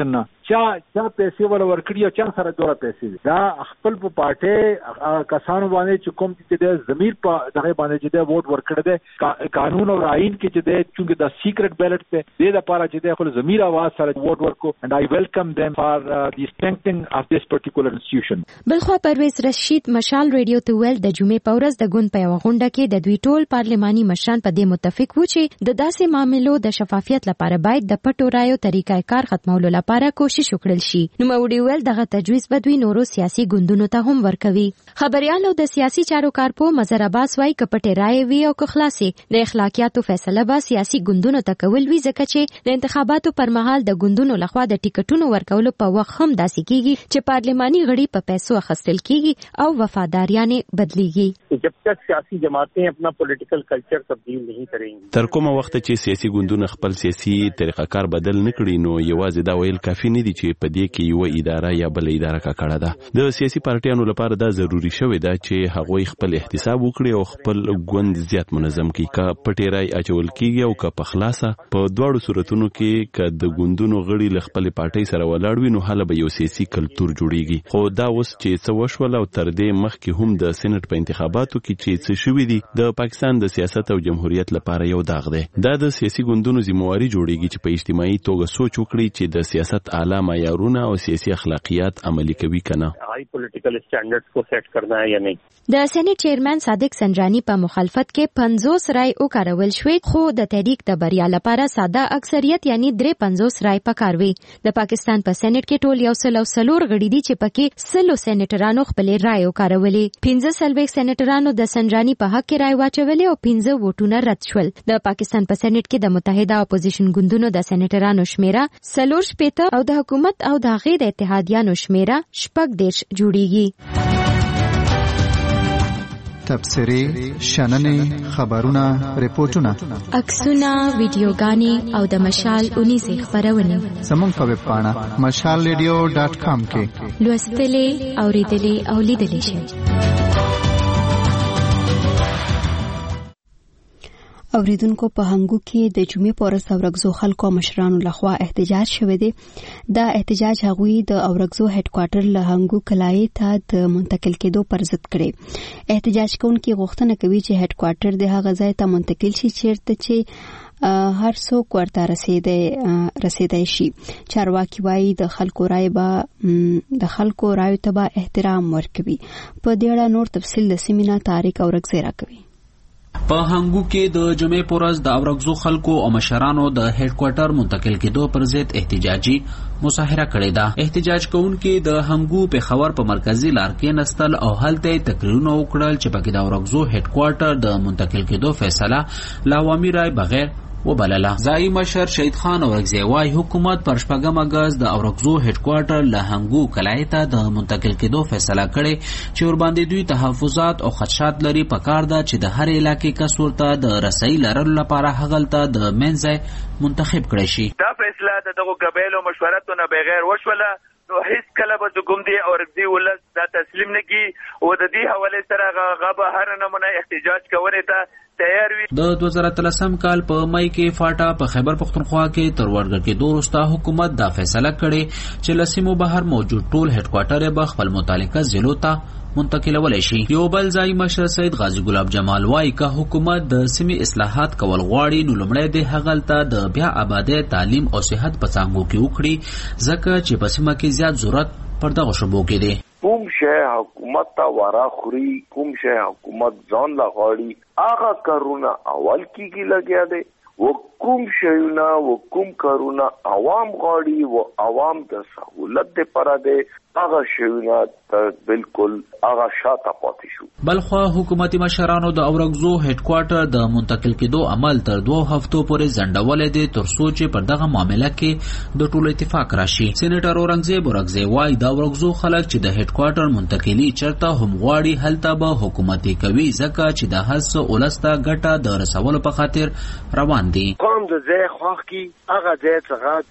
چا پیسې ولا ورکړي او چا سره دوه پیسې دا خپل په پارټي کسانو باندې چې کوم چې د ضمیر په دغه باندې چې د ووټ ورکړي د قانون او آئین کې چې د چونګه د سیکرټ بیلټ ته د لپاره چې د خپل ضمیر आवाज سره ووټ ورکو and I welcome them for the strengthening of this particular institution. بلخوا پرویز رشید مشال ریډیو ته ویل د جمعې په ورځ د ګوند په یوه غونډه کې د دوی ټول پارلماني مشران په دې متفق وو چې د داسې معاملو د شفافیت لپاره باید د پټو رایو طریقه کار ختمولو لپاره کوشش وکړل شي. نو موډي ویل دغه تجویز به دوی نورو سیاسي ګوندونو ته هم ورکوي. خبريال او د سیاسي چارو کارپو مظهر عباس وايي ک پټه رای وی او ک خلاصي د اخلاقیاتو فیصله به سیاسي ګوندونو ته کول وی ځکه چې د انتخاباتو پر مهال د ګوندونو لخوا د ټیکټونو ورکولو په وخت هم داسې کیږي چې پارلماني غړي په پیسو اخیستل کیږي او وفاداریانه بدلیږي. जब तक सियासी जमातें अपना पॉलिटिकल कल्चर तब्दील नहीं करेंगी تر کومه وخت چې سیاسي ګوندونه خپل سیاسي طریقه کار بدل نکړي نو یوازې دا ویل کافي نه دي چې په دې کې یو اداره یا بل اداره کاکړه ده. د سیاسي پارټیانو لپاره دا ضروری شوی ده چې هغوی خپل احتساب وکړي او خپل ګوند زیات منظم کړي. که پټې رای اچول کیږي او که په خلاصه په دواړو صورتونو کې که د ګوندونو غړي له خپل پارټۍ سره ولاړ وي نو هله به یو سیاسي کلتور جوړیږي. خو دا اوس چې څه وشول او تر دې مخکې هم د سېنات په انتخاباتو کې چې څه شوي دي د پاکستان د سیاست او جمهوریت لپاره یو داغ دی. دا د سیاسي ګوندونو ذمہواری جوړیږي چې په اجتماعي توګه سوچ وکړي چې د سیاست اعلی معیارونه او سیاسي اخلاقیات عملي کوي کنه. हाई पॉलिटिकल स्टैंडर्ड्स को सेट करना है या नहीं. د سېنات چیرمن صادق سنجانی په مخالفت کې 50 رای وکارول شوې خو د تحریک د بریا لپاره ساده اکثریت یعنی 53 رای پکاروي. د پاکستان په سېنات کې ټول 104 غړي دي چې پکې 100 سېنیټرانو خپل رای وکارولې. 15 سېنیټرانو د سنجانی په حق کې رای واچولې او 15 ووټونه رد شول. د پاکستان په سېنات کې د متحده اپوزیشن ګوندونو د سېنیټرانو شمیره 40 او د حکومت او د غیر اتحادیانو شمیره 14 جوړیږي. تبصرې، شننې، خبرونه، ریپورتونه، عکسونه، ویډیوګانې او د مشال 19 خبرونه زموږ په ویب پاڼه mashalradio.com کې لوستلې، اوریدلې او لیدلې شئ. اوریدونکو په هنګو کې د جمعې په ورځ اورګزو خلکو مشرانو لخوا احتجاج شوی دی. دا احتجاج هغوی د اورګزو هډ کوارټر له هنګو کلای ته د منتقل کېدو پر ضد کړي. احتجاج کوونکي غوښتنه کوي چې هډ کوارټر د هغه ځای ته منتقل شي چیرته چې هر څوک ورته رسیدای شي. چارواکي وایي د خلکو رایو ته به احترام ورکوي. په دې اړه نور تفصیل د سیمینا طارق اورګزی راکوي. په هنګو کې د جمعې په ورځ د اورګزو خلکو او مشرانو د هډ کوارټر منتقل کېدو پر ضد احتجاجي مظاهره کړې ده. احتجاج کوونکي د هنګو په خبر په مرکزی لار کې نستل او هلته تقریرونه وکړل چې پکې د اورګزو هډ کوارټر د منتقل کېدو فیصله لا عوامي رای بغیر وبلله. ځایي مشر شهید خان اورګزی وايي حکومت پر 8 اگست د اورګزو هډ کوارټر له هنګو کلای ته د منتقل کېدو فیصله کړې چې ورباندې دوی تحفظات او خدشات لري. پکار ده چې د هر علاقې کس ورته د رسۍ لرلو لپاره هغلته د منځ منتخب کړي شي. دا فیصله دغه قبایلو مشورتونه بغیر وشوله نو هیڅ کله به د ګوندي او رضی ولس دا تسلیم نه کی او د دې حواله سره غبه هر نمونه احتجاج کولای ته تیار وي. د 2013 کال په مئی کې فاټا په خیبر پختونخوا کې تر ورګر کې دوه حکومت دا فیصله کړې چې لسیمو بهر موجود ټول هډ کوارټر به خپل متعلقه ضلعو ته منتقلولای شي. یو بل ځای مشر سید غازی ګلاب جمال وايي که حکومت د سیمې اصلاحات کول غواړي نو لومړی د هغلته د بیا آبادی، تعلیم او صحت په څانګو کې وکړي ځکه چې په سیمه کې زیات ضرورت پر دغه شوبو کې دی. کوم شی حکومت ته ورا خوري، کوم شی حکومت ځان لا غواړي هغه کارونه اول کېږي لګیا دی. و کوم شیونه و کوم کارونه عوام غواړي و عوام د سہولت لپاره دی هغه شیونه بالکل هغه شاته پاتې شو. بلخوا حکومتي مشرانو د اورګزو هډ کوارټر د منتقل کېدو عمل تر 2 هفتو پورې ځنډولې دي تر څو چې پر دغه معاملې کې د ټولو اتفاق راشي. سېنیټر اورنګزیب وايي دا اورګزو خلک چې د هډ کوارټر منتقلی چرته هم غواړي هلته به حکومتي کوي ځکه چې د هڅو ولسته ګټه د رسولو په خاطر روان دي. قوم د ځای خوښ کی هغه ځای څنګه ټول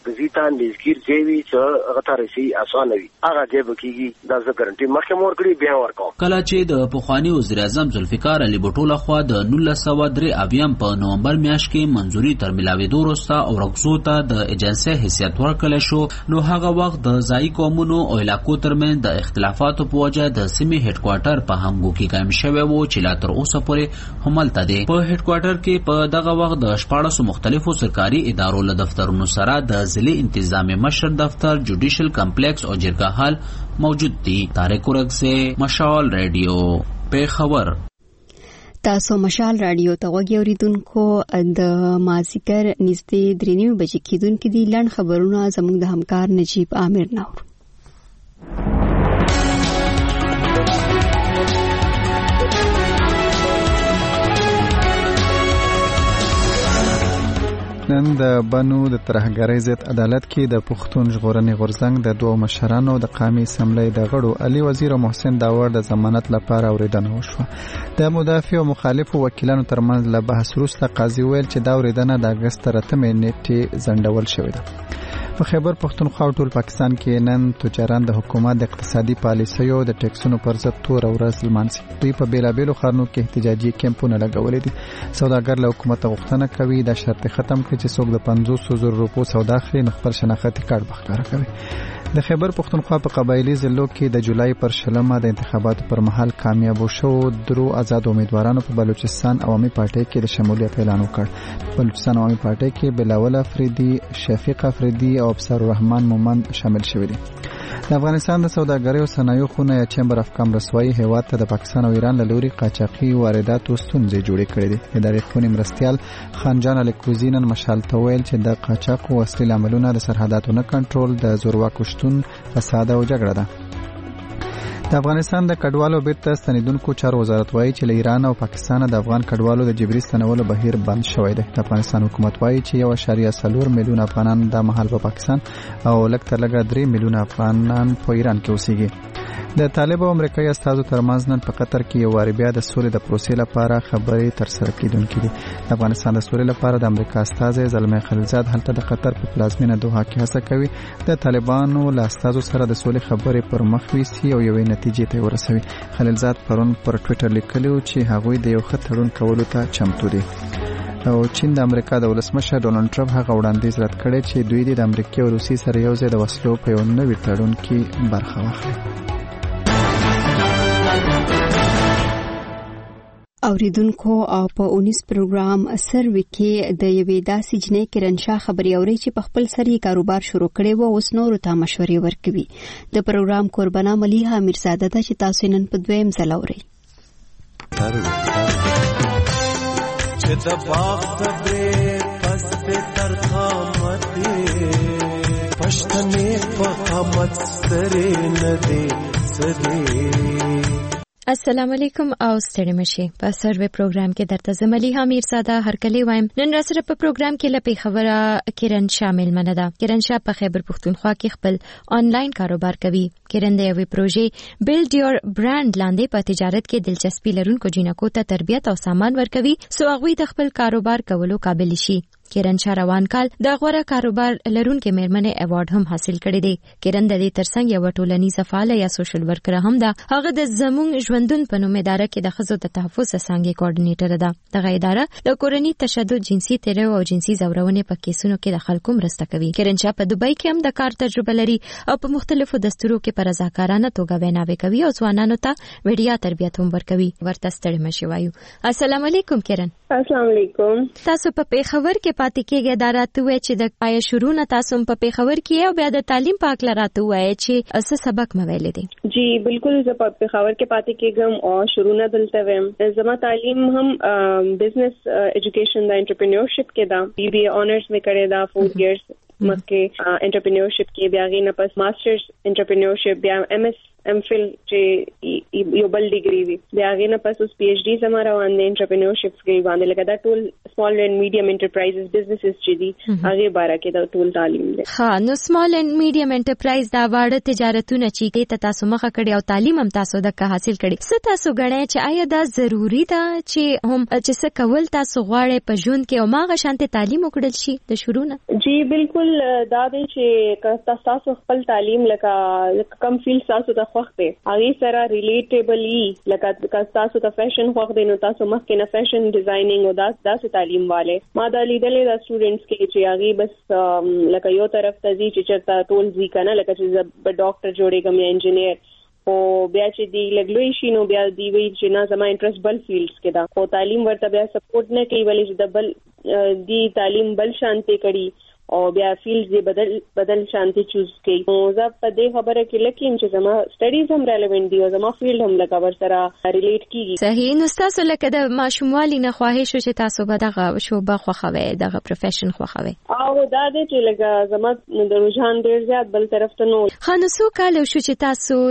گزیتان لزګیر جیوی چې هغه ته رسي اسانه وي هغه جیب کیږي دا زه ګارانټي مخکې مور کړی بیا ورکوم. کله چې د پخوانی وزیر اعظم ذوالفقار علي بټو لخوا د 1903 په نومبر میاشت کې منځوري تر ملاوېدو وروسته اورکزو ته د ایجنسۍ حیثیت ورکړل شو نو هغه وخت د ځایي قومونو او علاقو ترمنځ د اختلافاتو په وجه د سیمې هډ کوارټر په هنګو کې قائم شوی و چې لا تر اوسه پورې همالته دی. په هډ کوارټر کې په دغه وخت د 14 مختلفو سرکاري ادارو له دفترونو سره د ضلع انتظامی مشر دفتر، جوډیشل کمپلیکس او جرګه حال موجود دي. طارق ورک سے مشال ریډیو پیښور. تاسو مشال رادیو ته غوږی اوریدونکو د مازیګر نږدې 3:30 بجې کېدونکې دي. لنډ خبرونه زموږ د همکار نجیب عامر نور. نن د بنو د ترهګرۍ ضد عدالت کې د پښتون ژغورنې غورځنګ د دوه مشرانو د قومي اسمبلی د غړو علي وزیر او محسن داور د ضمانت لپاره اوریدنه وشوه. د مدافع او مخالفو وکیلانو ترمنځ له بحث وروسته قاضي ویل چې دا اوریدنه د اګست 3 نیټې ځنډول شوې ده. په خیبر پښتونخوا او ټول پاکستان کې نن تجاران د حکومت د اقتصادي پالیسیو د ټیکسونو پر ضد تور ورځ لمانځي. دوی په بیلابیلو ښارونو کې احتجاجي کیمپونه لګولې دي. سوداګر له حکومت غوښتنه کوي د شرط ختم کړي چې څوک د 500,000 روپو سودا اخلي نو خپل شناختي کارت بخښاره کوي. د خیبر پښتونخوا په قبایلی ضلعو کې د جولای پر 20 د انتخاباتو پر مهال کامیاب شو درو آزاد امیدوارانو په بلوچستان عوامي پارټي کې د شمولیت اعلان وکړ. په بلوچستان عوامي پارټي کې بلاول افریدي، شفیق افریدي او افسر الرحمن مومند شامل شوي دي. د افغانستان د سوداګرۍ او صنایعو خونه یا چیمبر اف کامرس وايي هیواد ته د پاکستان او ایران له لوري قاچاقي وارداتو ستونزې جوړې کړې دي. ادارې خونې مرستیال خانجان الیکوزی نن مشال ته ویل چې د قاچاق او اصلي عملونه د سرحداتو نه کنټرول، د زورواکو شتون، فساد او جګړه ده. د افغانستان د کډوالو بیرته ستنیدونکو چارو وزارت وایي چې له ایران او پاکستان د افغان کډوالو د جبري ستنولو بهیر بند شوی دی. د افغانستان حکومت وایي چې 1.4 میلیون افغانان د مهال په پاکستان او لږ تر لږه 3 میلیون افغانان په ایران کې اوسېږي. د طالب او امریکایي استازو ترمنځ نن په قطر کې یو واری بیا د سولې د پروسې لپاره خبرې ترسره کیدونکې دي. د افغانستان د سولې لپاره د امریکا استازي زلمي خلیلزاد هلته د قطر په پلازمینه دوحه کې هڅه کوي د طالبانو له استازو سره د سولې خبرې پر مخ ویسي او یوې نتیجې ته ورسوي. خلیلزاد پرون پر ټوئیټر لیکلی چې هغوی د یو ښه تړون کولو ته چمتو دي. او چین د امریکا د ولسمشر ډونالد ټرمپ هغه وړاندیز رد کړی چې دوی د امریکا او روسیې سره یو ځای د وسلو په یو نوي تړون کې برخه واخلي. اوریدونکو او په 19 پروګرام سروي کې د یوې داسې جنۍ کرنشا خبري اوري چې په خپل سر یې کاروبار شروع کړی و اوس نورو ته مشورې ورکوي. د پروګرام قربانه ملیحه میرزاده ده چې تاسو نن په دویم ځل اورئ. چې د باغ د پس د ترخامت پښتنې په قامت سره نه دي سره. السلام علیکم او ستړي مشي. په سروي پروګرام کې درته زملي حمیر ساده هرکلی وایم. نن را سره په پروګرام کې لپاره خبره کرن شامل منه ده. کرن شاه په خیبر پښتونخوا کې خپل آنلاین کاروبار کوي. کرن د یوې پروژې بیلډ یور برانډ لاندې په تجارت کې دلچسپي لرونکو جنکو ته تربیت او سامان ورکوي سو هغوی د خپل کاروبار کولو قابل شي. کرن شاه روان کال د غوره کاروبار لرونکو میرمنې ایوارډ هم حاصل کړی دی. کرن د دې ترڅنګ یو ټولنیزه فعال یا سوشل ورکر هم ده. هغه د زموږ ژوندون په نوم اداره کې د ښځو د تحفظ څانګې کوارډینیټر ده. دغه اداره د کورني تشدد، جنسي تیرو او جنسي ځورونې په کیسونو کې د خلکو مرسته کوي. کرن شاه په دوبۍ کې هم د کار تجربه لري او په مختلفو دستورو کې په رضاکارانه توګه ویناوي کوي او ځوانانو ته ویډیا تربیت هم ورکوي. ورته ستړي مشي وایو. السلام علیکم کرن. السلام علیکم. تاسو په پیښور کې پاتې کېږئ. دا راته وایي چې د پای شروع نه تاسو په پیښور کې او بیا د تعلیم په اړه راته وایي چې څه سبق مو ویلې دي. جی بالکل زه په پیښور کې پاتې کېږم او شروع نه دلته ویم. زما تعلیم هم بزنس ایجوکیشن د انټرپرینورشپ کې دا بی آنرز مې کړی دا 4 ایئرز مکه انټرپرینورشپ کې بیا غي نه پس ماسترز انټرپرینورشپ بیا ایم ایس ام فل چې یو بل ډیګری وی بیا غي نه پس اوس پی ایچ ډی زما روان دي انټرپرینورشپ کې باندې لګا دا ټول سمال اینڈ میډیم انټرپرایزز بزنسز چې دي هغه باره کې دا ټول تعلیم دی. ها نو سمال اینڈ میډیم انټرپرایز دا واړه تجارتونه چې کې تاسو مخه کړی او تعلیم هم تاسو د حاصل کړی څه تاسو غواړئ چې آیا دا ضروری ده چې هم چې څه کول تاسو غواړئ په ژوند کې او ماغه شانته تعلیم وکړل شي د شروع نه؟ جی بالکل بل دا دی چې تاسو خپل تعلیم لکه کم فیلډ تاسو ته خوښ دی هغه سره ریلیټیبلی لکه تاسو ته فیشن خوښ دی نو تاسو مخکې نه فیشن ډیزاینینګ او داسې تعلیم والے ما دا لیدلې د سټوډنټس کې چې هغه بس لکه یو طرف ته ځي چې چرته ټول ځي کنه لکه چې ډاکټر جوړېږم یا انجینیر او بیا چې دی لګلوي شي نو بیا دی وی چې نه زما انټرست بل فیلډز کې دا او تعلیم ورته بیا سپورټ نه کوي ولې چې د بل دی تعلیم بل شانتي کړي او بیا فیلډز بدل شانتي چوز کوي نو زه په دې خبره کې لکیم چې زما سټډیز هم ریلیونټ دي او زما فیلډ هم لکه ور سره ریلیټ کیږي صحیح نو تاسو لکه د ماشوموالي نه خواهش چې تاسو به دغه شوبه خوښوي دغه پروفیشن خوښوي او دا دې چې لکه زما د رجحان ډیر زیات بل طرف ته نو خانو سو کال شو چې تاسو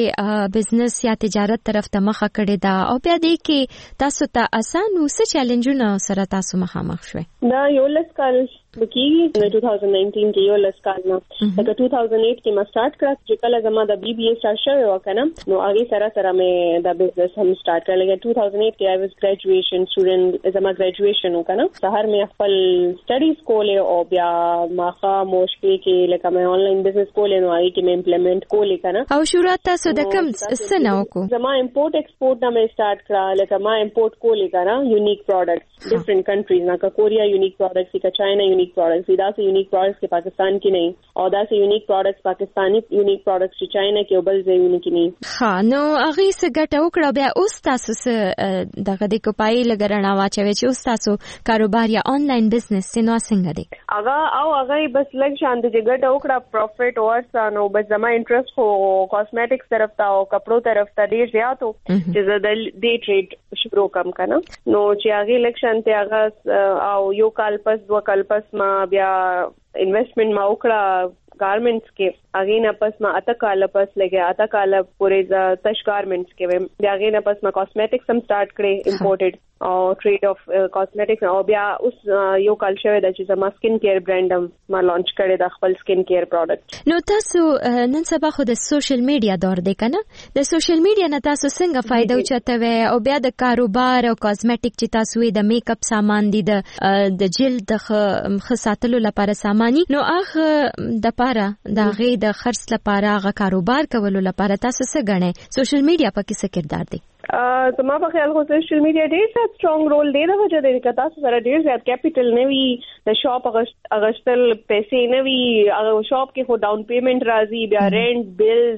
د بزنس یا تجارت طرف ته مخه کړی دا او بیا دې کې تاسو ته اسانه څه چیلنجونه سره تاسو مخامخ شوي دا یو لس کال بکیږي 2019 کې یو لس کال نه لکه 2008 کې ما سٹارټ کړ چې کله زما د بی بی اے سٹارټ شوی وکنه نو هغه سره مې د بزنس هم سٹارټ کړل لکه 2008 کې I was graduation student زما graduation وکنه سهار مې خپل سټډیز کولې او بیا ماخه مشکل کې لکه مې آنلاین بزنس کولې نو هغه کې مې امپلیمنٹ کولې کنه او شروع تاسو د کوم سنه وکړو زما امپورټ ایکسپورټ نه مې سٹارټ کړ لکه ما امپورټ کولې کنه یونیک پروډکټس ډیفرنٹ کنټریز نه کوریا یونیک پروډکټس کا چاینا یونیک products دا سے یونیک پروڈکٹس کے پاکستان کی نہیں اور دا سے یونیک پروڈکٹس پاکستانی یونیک پروڈکٹس چې چاینا کې او بل ځایونه کې نه ها نو هغه څه ګټه وکړه بیا اوس تاسو څه دغه د کوپای لګرنا واچوي چې اوس تاسو کاروبار یا آنلاین بزنس نو څنګه دی هغه بس لږ شان دي چې ګټه وکړه پروفیټ ورسره نو بس زما انټرست خو کاسمیټکس طرف ته او کپړو طرف ته ډیر زیات چې زه د دې ټریډ شروع کم کنه نو چې هغه لږ شان ته هغه او یو کال پس دو کال پس ما بیا انویسټمنٹ ما وکړه گارمنٹس کې اگے نه پس ما اته کال پس لګه اته کال پورې تش گارمنٹس کې بیا اگے نه پس ما کاسمیټکس هم سٹارټ کړې امپورټډ او ټریډ اف کاسمیټکس او بیا اوس یو کال شوی د چې زما سکین کیر برانډ هم ما لانچ کړی د خپل سکین کیر پروډکټ نو تاسو نن سبا خو د سوشل میډیا دور دی کنه د سوشل میډیا نه تاسو څنګه فائدہ اوچتوي او بیا د کاروبار او کاسمیټک چې تاسو د میک اپ سامان دي د جلد د خصاتلو لپاره سامانی نو هغه د پاره د غي د خرڅ لپاره هغه کاروبار کولو لپاره تاسو څه غنئ سوشل میډیا په کې څه کردار دی زما په خیال خو سوشل میډیا ډیر زیات سترونګ رول دی د وجه د تاسو سره ډیر زیات کیپټل نه وي د شاپ اغشتل پیسې نه وي شاپ کې خو ډاون پیمنٹ راځي بیا رینټ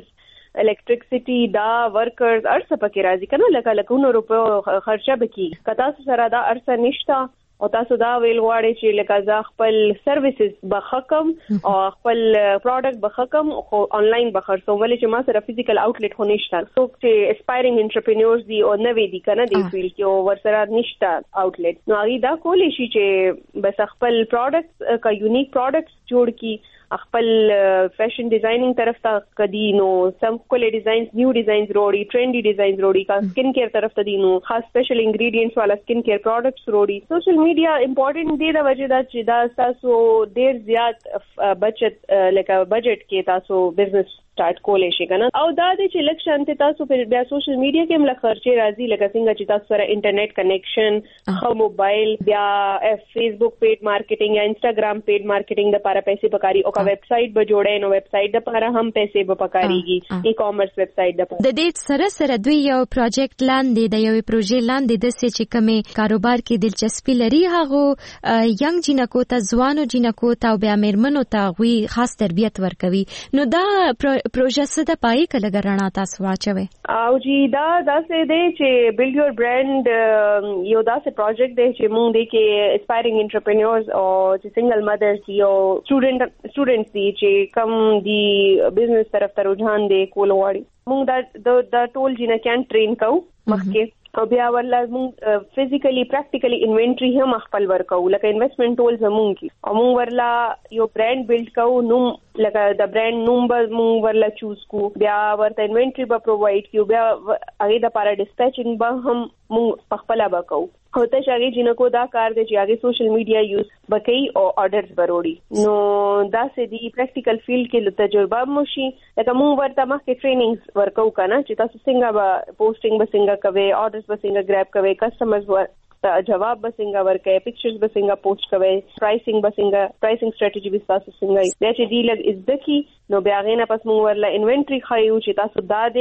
بلز الیکټریسيټي دا ورکرز ارڅ پکې راځي کنه لکه 100 روپیو خرچه بکی کتا سره دا ارڅ نشتا او تاسو دا ویل غواړئ چې لکه ځا خپل سرویسز بخکم او خپل پروډکټ بخکم خو آنلاین بخرڅو ولې چې ما سره فزیکل آوټلیټ خو نشته څوک چې اسپایرینګ انټرپرینورز دي او نوې دي کنه دی فیلډ کې او ورسره نشته آوټلیټ نو هغه دا کولی شي چې بس خپل پروډکټس کا یونیک پروډکټس جوړ کی خپل فیشن ډیزاینینګ طرف ته کدي نو سم کولی ډیزاینز نیو ډیزاینز روړي ټرینډي ډیزاینز روړي کا سکین کیر طرف ته دي نو خاص سپیشل انګریډینټس والا سکین کیر پروډکټس روړي سوشل میډیا امپورټنٹ دی د وجه دا چې دا تاسو ډیر زیات بچت لکه بجټ کې تاسو بزنس سٹارټ کولې شي کنه او دا د چې لکشن ته تاسو په بیا سوشل میډیا کې هم خرچې راځي لکه څنګه چې تاسو سره انټرنیټ کنیکشن خو موبایل بیا فیسبوک پیډ مارکیټینګ یا انستګرام پیډ مارکیټینګ د لپاره پیسې پکاري او کا ویب سټ به جوړې نو ویب سټ د لپاره هم پیسې به پکاريږي ای کامرس ویب سټ د لپاره د دې سره دوی یو پروجیکټ لاندې د یو پروژې لاندې د څه چې کومه کاروبار کې دلچسپي لري هغه ینګ جنکو ته ځوانو جنکو ته او بیا میرمنو ته غوي خاص تربیت ورکوي نو دا پروژه څه د پای کله غرانا تاسو واچوي او جی دا څه دی چې بیلډ یور برانډ یو دا څه پروجیکټ دی چې موږ د کې اسپایرینګ انټرپرینورز او چې سنگل مدرز دي او سټوډنټس دي چې کم دی بزنس طرف ته رجحان دی کول وړي موږ دا ټول جنہ کین ټرین کو مخکې او بیا ورلا موږ فزیکلی پریکټیکلی انوینټری هم خپل ورکو لکه انویسټمنٹ ټول زمون کی او موږ ورلا یو برانډ بیلډ کو نو لکه د برانډ نوم به موږ ورلا چوز کو بیا ورته انوینټری به پرووایډ کیو بیا هغه د لپاره ډیسپیچینګ به هم موږ خپل وکاو او ته شاګي جنکو دا کار دی چې هغه سوشل میډیا یوز بکې او آرډرز بروړي نو دا سې دی پریکټیکل فیلډ کې تجربه مو شي لکه موږ ورته مخکې ټریننګز ورکو کنه چې تاسو څنګه به پوسټینګ به څنګه کوي آرډرز به څنګه ګراب کوي کسٹمرز جواب به څنګه ورکړي، پکچرز به څنګه پوسټ کوي، پرایسینګ سټریټجی به تاسو څنګه بیا چې دی لګ از دکی نو بیا غینه پس موږ ورله انوینټری خایو چې تاسو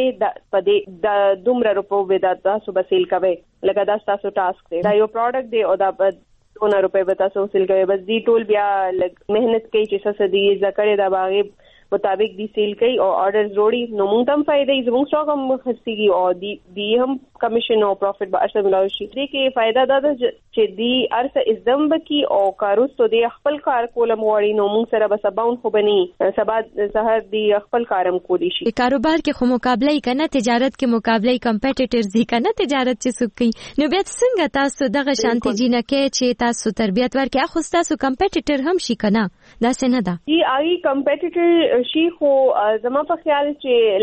د دومره روپو به تاسو به سیل کوي، لکه دا تاسو ټاسک دی، دا یو پروډکټ دی او دا 200 روپے به تاسو سیل کوي. بس دی ټول بیا مهنت کوي چې څه دی ذکر دا باغ مطابق دی سیل کوي او آرډرز وروړي، نو موږ هم فائدې زموږ څو هم خرڅيږي او دی هم کمیشن او پروفټ به اصل ملاوي شي. دې کې فائدہ دا ده چې دی ارسه ازدم بکی او کاروستو دی خپل کار کولم وړي، نو موږ سره به سباون خو بني سبا سحر دی خپل کارم کولی شي. کاروبار کې خو مقابله کنه، تجارت کې مقابله کمپټیټرز هی کنه، تجارت چې سکی نو بیا څنګه تاسو دغه شانتي جنہ کې چې تاسو تربیت ورکې اخو تاسو کمپټیټر هم شي کنه، دا څنګه ده؟ دی آی کمپټیټر شي خو زما په خیال چې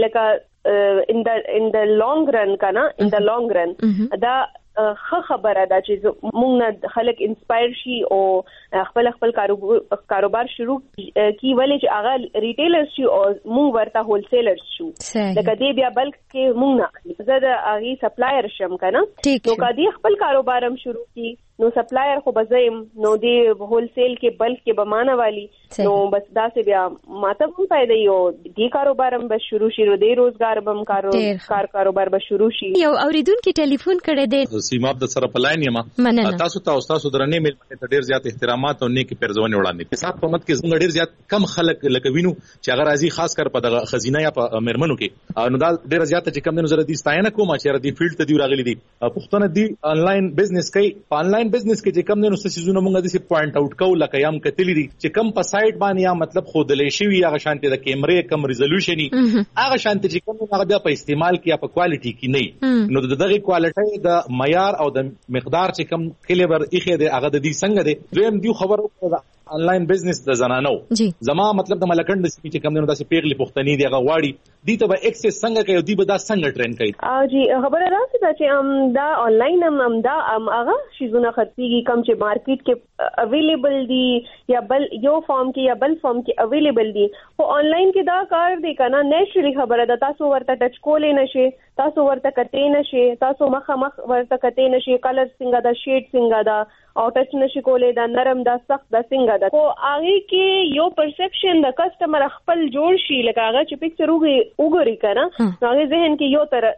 لکه in the long run کنه in the long run دا خبره ده چې موږ نه خلک انسپایر شي او خپل کاروبار شروع کی ولې چې هغه ریټیلرز شي او موږ ورته هول سیلرز شو، لکه دې بیا بلک کې موږ نه زه د هغه سپلایر شم کنه، نو کدی خپل کاروبار هم شروع کی نو سپلایر خو بزایم نو دی هول سیل کې بلک کې بمانه والی، نو بس دا سه بیا ماته هم فائدہ یو دی کاروبار هم بس شروع شي، دی روزګار بم کاروبار به شروع شي. یو اوریدونکو ټلیفون کړی دی سیما د سره پلاین یم، تاسو درنه مل ته ډیر زیات احترامات او نیکی پرځونه وړاندې په سات په مت کې زموږ ډیر زیات کم خلک لکه وینو چې هغه راځي خاص کر په دغه خزینه یا په مرمنو کې، نو دا ډیر زیات چې کم نه زره دي ستاینه کوم چې د فیلډ ته دی راغلي دي پښتون دی انلاین بزنس کوي، په انلاین بزنس کې چې کم نه نو سيزونه موږ د سی پوینټ اوټ کو لکه یم کتلی دي چې کم په سایت باندې یا مطلب خودلې شي هغه شانتي د کیمرې کم ریزولوشن هغه شانتي چې کم هغه بیا په استعمال کې یا په کوالټي کې نه، نو دغه کوالټي د معیار او د مقدار چې کم کلیبر اخی دی هغه د دې څنګه دی. دویم دی خبرو انلاین بزنس د زنانو زما مطلب د ملکند سپی چې کم نه داسې پیغلي پښتني دی هغه واړي دي ته به ایکسس څنګه کوي دی به دا څنګه ټرین کوي؟ جی خبره راځي چې دا آنلاین هم دا هغه شیزونه خرڅيږي کم چې مارکیټ کې اویلیبل دي یا بل یو فارم کې یا بل فارم کې اویلیبل دي، خو آنلاین کې دا کار دی کنه نیچرلی خبره ده، تاسو ورته ټچ کولې نشي، تاسو ورته کتې نشي، تاسو مخ ورته کتې نشي، کلر څنګه دا شیډ څنګه دا او ټچ نشي کولې، دا نرم دا سخت دا څنګه دا، خو هغه کې یو پرسپشن د کسٹمر خپل جوړ شي، لکه هغه چې پکچر وګوري کنه هغه ذهن کې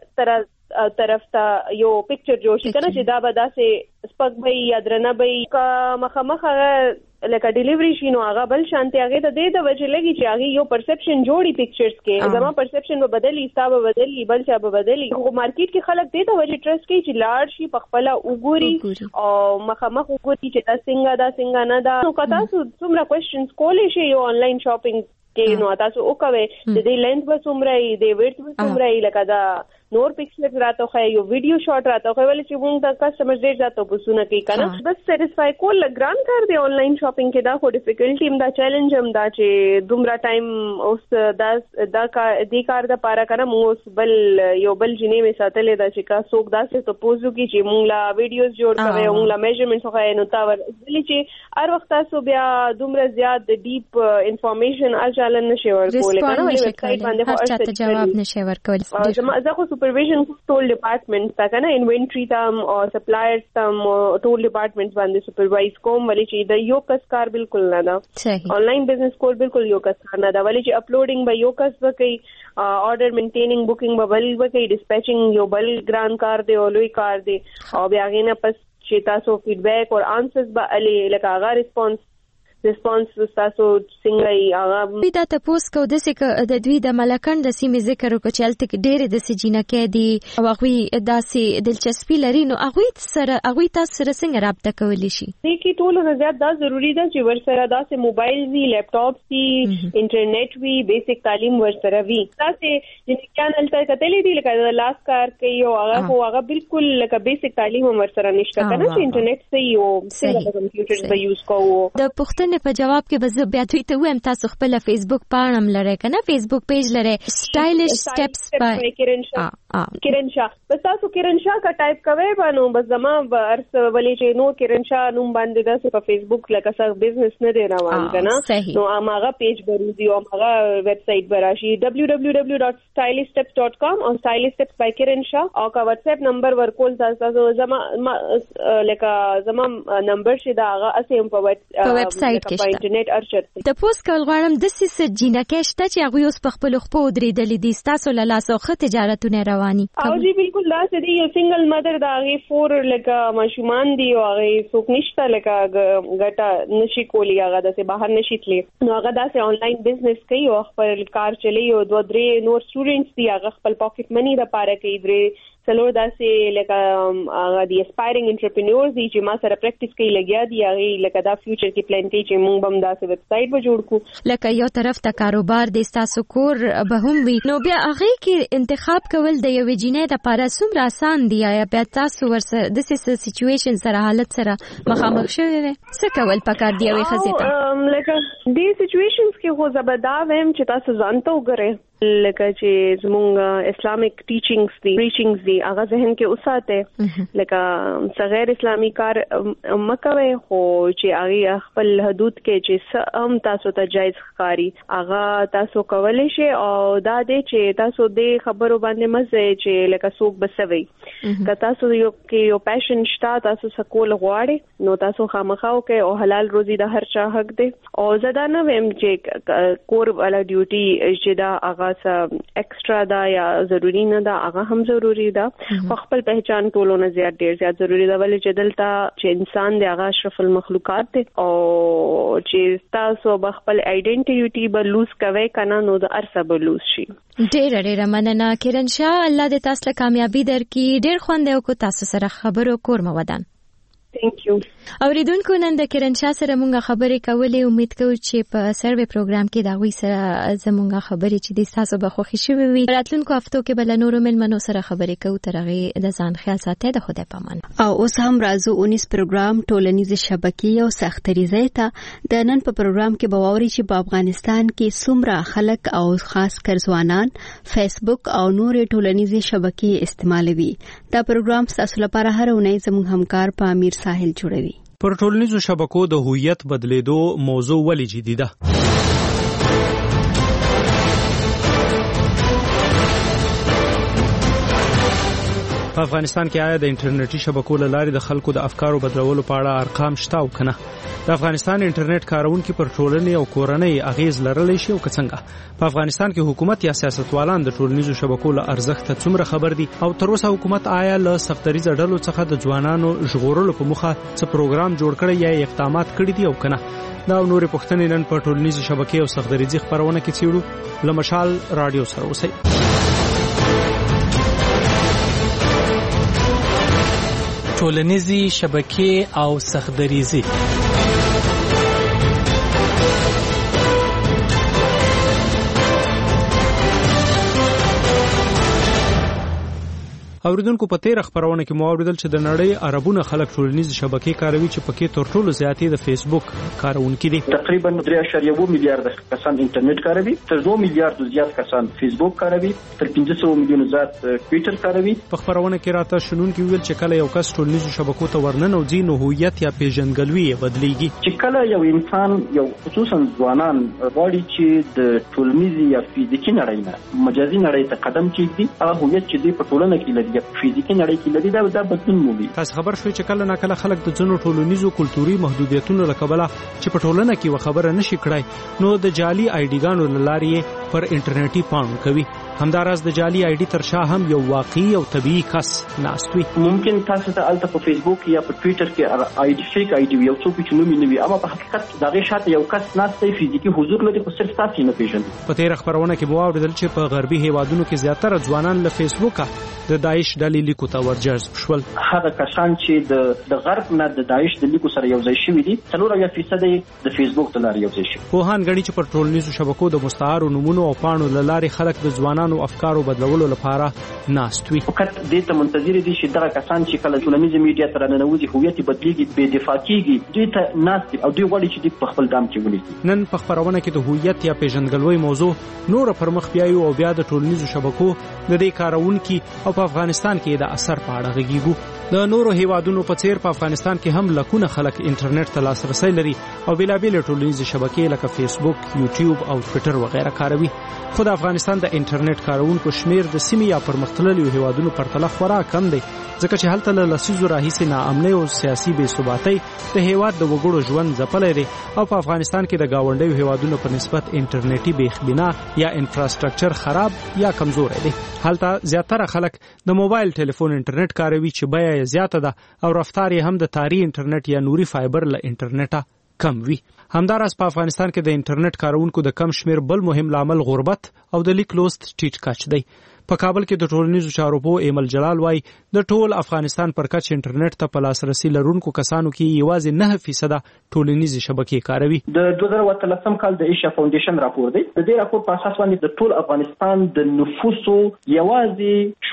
یو طرف ته یو پکچر جوړ شي کنه چې دا به داسې سپک وي یا درنه وي مخه لکه ډیلیوری شي، نو هغه بل شانتي هغه ته د وجه لګي چې هغه یو پرسپشن جوړي پکچرز کې، زما پرسپشن به بدلی، حساب بدلی، بل څه به بدلی، خو مارکیټ کې خلک د وجه ټرست کوي چې لاړ شي په خپل وګوري او مخه وګوري چې دا څنګه نه دا، نو کدا څومره کوېسچنز کولې شي یو آنلاین شاپینګ کې، نو تاسو وکوي د دې لینث به څومره ای د ویډت به څومره ای، لکه دا نور پکچر راته خو یو ویډیو شاٹ راته خو ولې چې موږ د کسٹمر ډیر ځاته پوښتنه کوي کنه، بس سټیسفای کول ګران کار دی آنلاین شاپینګ کې، دا خو ډیفیکلټی هم دا چیلنج هم دا چې دومره ټایم اوس دا کار د پاره کنه موږ بل یو بل جنې می ساتلې دا چې کا څوک داسې ته پوزو کې چې موږ لا ویډیوز جوړ کوي، موږ لا میجرمنټس خو نو تا ولې چې هر وخت تاسو بیا دومره زیات ډیپ انفارمیشن اجالن نشي ورکول کنه، ویب سټ باندې خو ارڅ جواب نشي ورکول. زه خو سپرویژن ټول ډپارټمنټ تا کنه انوینټری تام او سپلایرز تام ټول ډپارټمنټس باندې سپروایز کوم، ولې چې د یو کس کار بالکل نه ده، آنلاین بزنس کول بالکل یو کس کار نه ده، ولې چې اپلوډینګ به یو کس وکړي، آرډر مینټینینګ بوکینګ به بل وکړي، ډیسپیچینګ یو بل ګران کار دی او لوی کار دی، او بیا غینه پس چې تاسو فیډبیک او انسرز به الي لکه هغه ریسپانس تاسو څنګه یې هغه دا تاسو کو د څه د دوی د ملکند د سیمې ذکر وکړ چې الته ډېر د سجینه کې دي او هغه داسې دلچسپي لري، نو هغه تاسو سره څنګه رابطه کولی شي؟ دې کې ټول نه زیات دا ضروری ده چې ورسره داسې موبایل وی، لیپټاپ وی، انټرنیټ وی، بیسیک تعلیم ورسره وی، تاسو چې چینل ته کتلې دي لکه لاس کار کوي او هغه بالکل لکه بیسیک تعلیم ورسره نشته کنه چې انټرنیټ صحیح او څنګه کمپیوټر به یوز کوو. د پښتنې په جواب کې به بیا دوی ته وایم تاسو خپل فیسبوک پاڼه لرئ کنه، فیسبوک پیج لرئ، سټایلش سټپس په किरण शाह बस تاسو किरण शाह کا ټایپ کوي باندې بس زما ارس ولې چې نو किरण शाह نوم باندې د په فیسبوک لکه څنګه بزنس نه دی روان کنه نو هغه پیج بروزي او هغه ویب سټ براشي www.styliststeps.com او styliststeps by kiran shah او کا واتس اپ نمبر ورکول تاسو زما لکه زما نمبر شي دا هغه اسیم په ویب سټ کې په انټرنیټ ارشد د پوسټ کول غواړم د سیس جینکه شته چې هغه اوس په خپل خپل درېدلې دي تاسو له لاسو خه تجارتونه رواني او جی بالکل دا چې دی یو سنگل مدر دا غي فور لکه ماشومان دی او هغه څوک نشته لکه ګټه نشي کولی هغه د بهر نشي تللی نو هغه دا سه آنلاین بزنس کوي او خپل کار چلی او دوه درې نور سټوډنټس دی هغه خپل پاکټ منی د پاره کوي درې څلور داسې لکه هغه دی اسپایرینګ انټرپرینورز دي چې ما سره پریکټیس کوي لګیا دي هغه لکه دا فیوچر کې پلان کوي چې موږ هم داسې ویب سټ به جوړ کو لکه یو طرف ته کاروبار د تاسو کور به هم وي نو بیا هغه کې انتخاب کول د یو جینې د لپاره څومره آسان دی یا بیا تاسو ورسره د سچويشن سره حالت سره مخامخ شوي څه کول پکار دی وي خزیته لکه دې سچويشنز کې خو زبردا ویم چې تاسو ځانته وګورئ لکه چې زمونږ اسلامیک ټیچینګز دي پریچینګز دي هغه ذهن کې اوساته لکه غیر اسلامي کار مکوي خو چې هغه خپل حدود کې چې هم تاسو ته جایز ښکاری هغه تاسو کولای شئ او دا دې چې تاسو دې خبرو باندې مزه چې لکه څوک بسوي که تاسو یو پېشن شته تاسو سکول غواړئ نو تاسو خامخاو کې او حلال روزي د هر چا حق دی او زدا نه ویم چې کور والا ډیوټي چې دا هغه ایکسترا دا یا ضروری نه دا هغه هم ضروری دا خپل پہچان ټولو نه ډیر زیات ضروری دا ولې چې دلته چې انسان دی هغه اشرف المخلوقات دی او چې تاسو خپل آیډنټیټي به لوز کوي کنه نو د ارسه به لوز شي ډیر مننه کرن شاه الله دې تاسو ته کامیابی درکړي ډیر خوند یو کو تاسو سره خبرو کور مو ودان Thank you. اوریدونکو نن د کرن شاه سره مونږه خبرې کولې امید کوم چې په سروې پروګرام کې دا وی سره زمونږه خبرې چې د تاسو به خوښی شوي وي راتلونکو هفتو کې بل نورو ملمنو سره خبرې کوو ترغه د ځان خیال ساتي د خدای پامان او اوس هم راځو 19 پروګرام ټولنیز شبکې او سختريزه ته د نن په پروګرام کې بووري چې په افغانستان کې څومره خلک او خاص کر ځوانان فیسبوک او نور ټولنیز شبکې استعمالوي دا پروګرام تاسو لپاره هر اونۍ زموږ همکار په امیر ساحل جوړوي پر ټولنیزو شبکو د هویت بدلیدو موضوع ولې جدي ده په افغانستان کې آیا د انټرنیټي شبکو له لارې د خلکو د افکارو بدلولو په اړه ارقام شته او کنه د افغانستان انټرنیټ کارونکو پر ټولنې او کورنۍ اغیز لرلی شي او څنګه په افغانستان کې حکومت یا سیاستوالان د ټولنیزو شبکو له ارزښت څومره خبر دي او تر اوسه حکومت آیا له سختري ډلو څخه د ځوانانو ژغورلو په مخه څه پروګرام جوړ کړی یا اقدامات کړی دي او کنه دا نورې پوښتنې نن په ټولنیزو شبکې او سختريزي خبرونه کې چیرو لمشال رادیو سره اوسئ ټولنیزي شبکې او سختريزي اوریدونکو په تیر خبرونه کې مو اوریدل چې د نړۍ عربونه خلک ټولنیز شبکې کاروي چې پکې تر ټولو زیاتې د فیسبوک کارونکي دي تقریبا 3.1 میلیارډ کسان انټرنیټ کاروي تر 2 میلیارډ زیات کسان فیسبوک کاروي تر 500 میلیون زیات ټوئیټر کاروي په خبرونه کې راته شنونکي ویل چې کله یو کس ټولنیز شبکو ته ورننه او ځینو هویت یا پیژندګلوي بدلیږي چې کله یو انسان یو خصوصا ځوانان غواړي چې د ټولنیز یا فزیکي نړۍ نه مجازي نړۍ ته قدم کېږدي هغه هویت چې دی په ټولنه کې لري فزیکی نړۍ کې لري دا بدلون مومي تاسو خبر شوي چې کله ناکله خلک د ځینو ټولنیزو کلتوري محدودیتونو لکبله چې په ټولنه کې خبره نشي کړای نو د جعلي آی ډي ګانو لارې پر انټرنیټي پاڼو کوي همداراز د جعلي آی ډي تر شا هم یو واقعي او طبيعي کس ناستوي ممکن تاسو ته الته په فیسبوک یا په ټوئیټر کې آی ډي فیک آی ډي یو څوک چې نوم یې نوي اما په حقیقت دغه شاته یو کس ناستي فزیکی حضور لري خو صرف تاسو نه پیژنئ په تیر خبرونه کې بو اوریدل چې په غربي هیوادونو کې زیاتره ځوانان له فیسبوک د داعش ډلې لیکو ته ورجذب شول هغه کسان چې د غرب نه د داعش د لیکو سره یو ځای شوي دي 3% د فیسبوک د لارې یو ځای شوي په هان غړي چې پر ټولنیزو شبکو د مستعارو نمونو او پاڼو لارې خلک د ځوانانو کسانو افکارو بدلولو لپاره ناست وي. فقط دې ته منتظر دي چې دغه کسان چې کله ټولنیزه میډیا ته راننوځي هویت بدلیږي بې دفاع کیږي دوی ته ناست او دوی غواړي چې دوی په خپل ګام کې ولګي. نن په خبرونه کې د هویت یا پیژندګلوۍ موضوع نور پر مخ بیایو او بیا د ټولنیزو شبکو د دې کارونکو او په افغانستان کې د اثر په اړه غږیږو. د نورو هیوادونو په څیر په افغانستان کې هم لکونه خلک انټرنیټ ته لاسرسي لري او بیلابېل ټولنیزې شبکې لکه فیسبوک، یوټیوب او ټوئیټر وغیرہ کاروي. خو د افغانستان د انټرنیټ کارونکو شمیر د سیمې یا پرمختللو هیوادونو په پرتله خورا کم دی ځکه چې هلته له لسیزو راهیسې ناامنۍ او سیاسي بې ثباتۍ د هیواد د وګړو ژوند ځپلی دی او په افغانستان کې د ګاونډیو هیوادونو په نسبت انټرنیټي بیخبنا یا انفراستراکچر خراب یا کمزوری دی. هلته زیاتره خلک د موبایل ټلیفون انټرنیټ کاروي چې بیه یې زیاته ده او رفتار یې هم د تاري انټرنیټ یا نوري فایبر له انټرنیټه کم وي. همداراز په افغانستان کې د انټرنیټ کارونکو د کم شمیر بل مهم لامل غربت او د لیک لوست ټیټ کچ دی. په کابل کې د ټولنیزو چارو پوه ایمل جلال وایي د ټول افغانستان پر کچ انټرنیټ ته په لاسرسي لرونکو کسانو کې یوازې 9% ټولنیزې شبکې کاروي. د 2013 کال د ایشیا فاونډیشن راپور دی. د دې راپور په اساس باندې د ټول افغانستان د نفوسو یوازې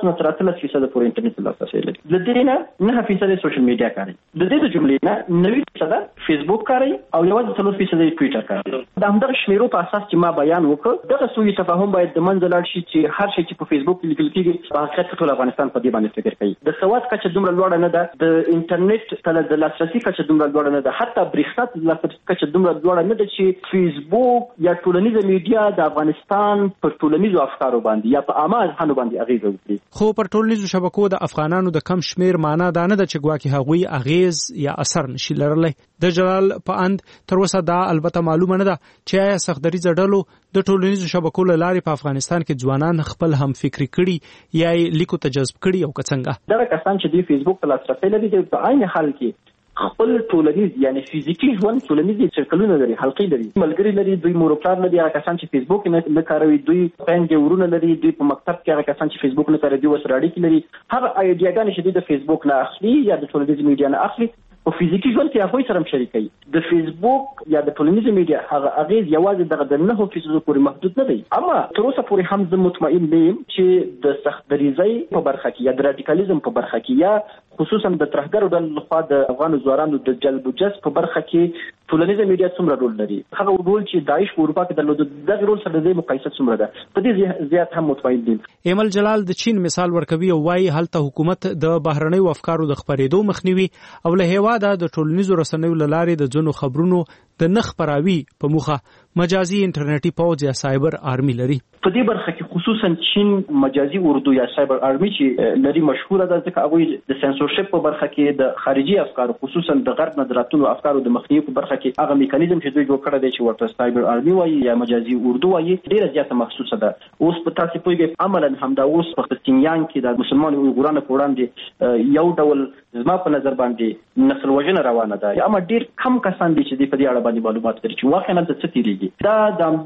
14.3% پورې انټرنیټ ته لاسرسي لري. د دې نه 9% سوشل میډیا کاروي. د دې د جملې نه 90% فیسبوک کاروي او یوازې 3% ټوئیټر کاروي. د همدغه شمیرو په اساس چې ما بیان وکړ دغه سوء تفاهم باید د منځ لاړ شي چې هر چې په فیسبوک کې لیکل کېږي په حقیقت کې ټول افغانستان په دې باندې فکر کوي. د سواد کچه دومره لوړه نه ده، د انټرنیټ ته د لاسرسي کچه دومره لوړه نه ده، حتی برېښنا ته د لاسرسي کچه دومره لوړه نه ده چې فیسبوک یا ټولنیزه میډیا د افغانستان پر ټولنیزو افکارو باندې یا په عامه اذهانو باندې اغیزه وکړي. خو پر ټولنیزو شبکو د افغانانو د کم شمیر معنا دا نه ده چې ګواکې هغوی اغیز یا اثر نشي لرلی. د جلال په اند تر اوسه دا البته معلومه نه ده چې آیا سختدریځه ډلو د ټولنیزو شبکو له لارې په افغانستان کې ځوانان خپل هم فکری کړي یا لیکو ته جذب کړي او څنګه. دا کسان چې د فیسبوک په لاسرسي لري په عین حال کې خپل ټولنیز یعنی فزیکی ژوند ټولنیز سرکلونه لري، حلقې لري، ملګری لري، دوی مورکار لري. هغه کسان چې فیسبوک نه کاروي دوی پنځه ورونه لري، دوی په مکتب کې هغه کسان چې فیسبوک نه کاروي دوی سره اړیکې لري. هر ایډیاګان چې د فیسبوک نه اخلي یا د ټولنیز میډیا نه اخلي په فزیکی ژوند کې هغه سره شریکي. د فیسبوک یا د ټولنیز میډیا هغه اغیز یوازې دغه 9% پورې محدود نه دی. اما تر اوسه پورې هم زه مطمئن یم چې د سختدریزۍ په برخه کې یا د رادیکالیزم په برخه کې یا خصوصا د ترهګرو ډلو لخوا د افغان ځوانانو د جلب و جذب په برخه کې ټولنیزه میډیا څومره رول لري، هغه رول چې داعش په اروپا کې درلود دغه رول سره د مقایسه څومره ده، په دې زیات هم مطمئن دي. ایمل جلال د چین مثال ورکوي او وايي هلته حکومت د بهرنیو افکارو د خپرېدو مخنیوي او له هیواده د ټولنیزو رسنیو لارې د ځینو خبرونو د نخ پراوي په موخه مجازي انټرنیټي پوځ یا سایبر آرمي لري. په دې برخه کې خصوصا چین مجازي اردو یا سایبر آرمي چې لري مشهوره ده ځکه هغه د سنسورشپ په برخه کې د خارجي افکارو خصوصا د غرب نظراتونو افکارو د مخنیوي په برخه کې هغه میکانیزم چې دوی جوړ کړی دی چې ورته سایبر آرمي وایي یا مجازي اردو وایي ډیره زیاته مخصوصه ده. اوس په تاسو پوهیږئ عملاً همدا اوس په سینجیانګ کې د مسلمان اویغورانو په وړاندې یو ډول زما په نظر باندې نسل وژنه روانه ده. اما ډیر کم کسان دي چې په دې اړه باندې معلومات لري چې واقعا د څه تیریږي. دا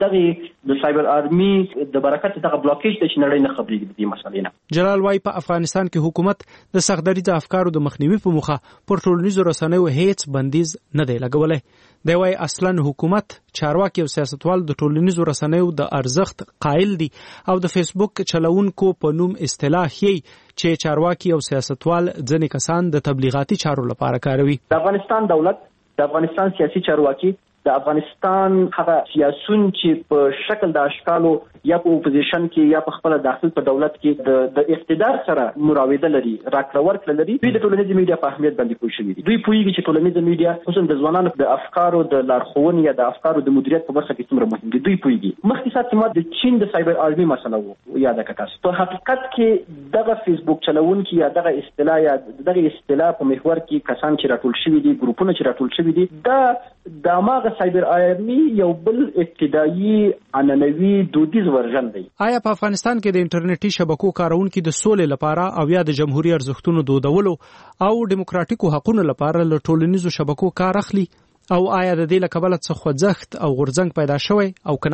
د سایبر آرمي د برکت دغه بلاکیج د نړۍ نه خبرېږي د دې مسلې نه. جلال وايي په افغانستان کې حکومت د سختدریځه افکارو د مخنیوي په موخه پر ټولنیزو رسنیو هیڅ بندیز نه دی لګولی. دی وايي اصلا حکومت چارواکي او سیاستوال د ټولنیزو رسنیو د ارزښت قائل دي او د فیسبوک چلوونکو په نوم اصطلاح یې چې چارواکي او سیاستوال ځینې کسان د تبلیغاتي چارو لپاره کاروي. د افغانستان دولت، د افغانستان سیاسي چارواکي، د افغانستان هغه سیاسون چې په شکل د اشکالو یا په اپوزیشن کې یا په خپل داخل په دولت کې د اقتدار سره مراوده لري، راکړه ورکړه لري، دوی د ټولنیزې میډیا په اهمیت باندې پوه شوي دي. دوی پوهیږي چې ټولنیزه میډیا خصوصا د ځوانانو د افکارو د لارښوونې یا د افکارو د مدیریت په برخه کې څومره مهم دي. دوی پوهیږي. مخکې سات ما د چین د سایبر آرمي مسله وو یاد کړه. په حقیقت کې دغه فیسبوک چلوونکي یا دغه اصطلاح په محور کې کسان چې راټول شوي دي، ګروپونه چې راټول شوي دي، دا ماغه سایبر آرمي یو بل ابتدایي عنعنوي دودیز ورژن دی. آیا په افغانستان کې د انټرنیټي شبکو کارونکو د سولې لپاره او یا د جمهوریت ارزښتونو دودولو او دیموکراتیکو حقوقو لپاره له ټولنیزو شبکو کار اخلي او آیا د دې لکبله څه خوځښت او غورځنګ پیدا شوی او کنه؟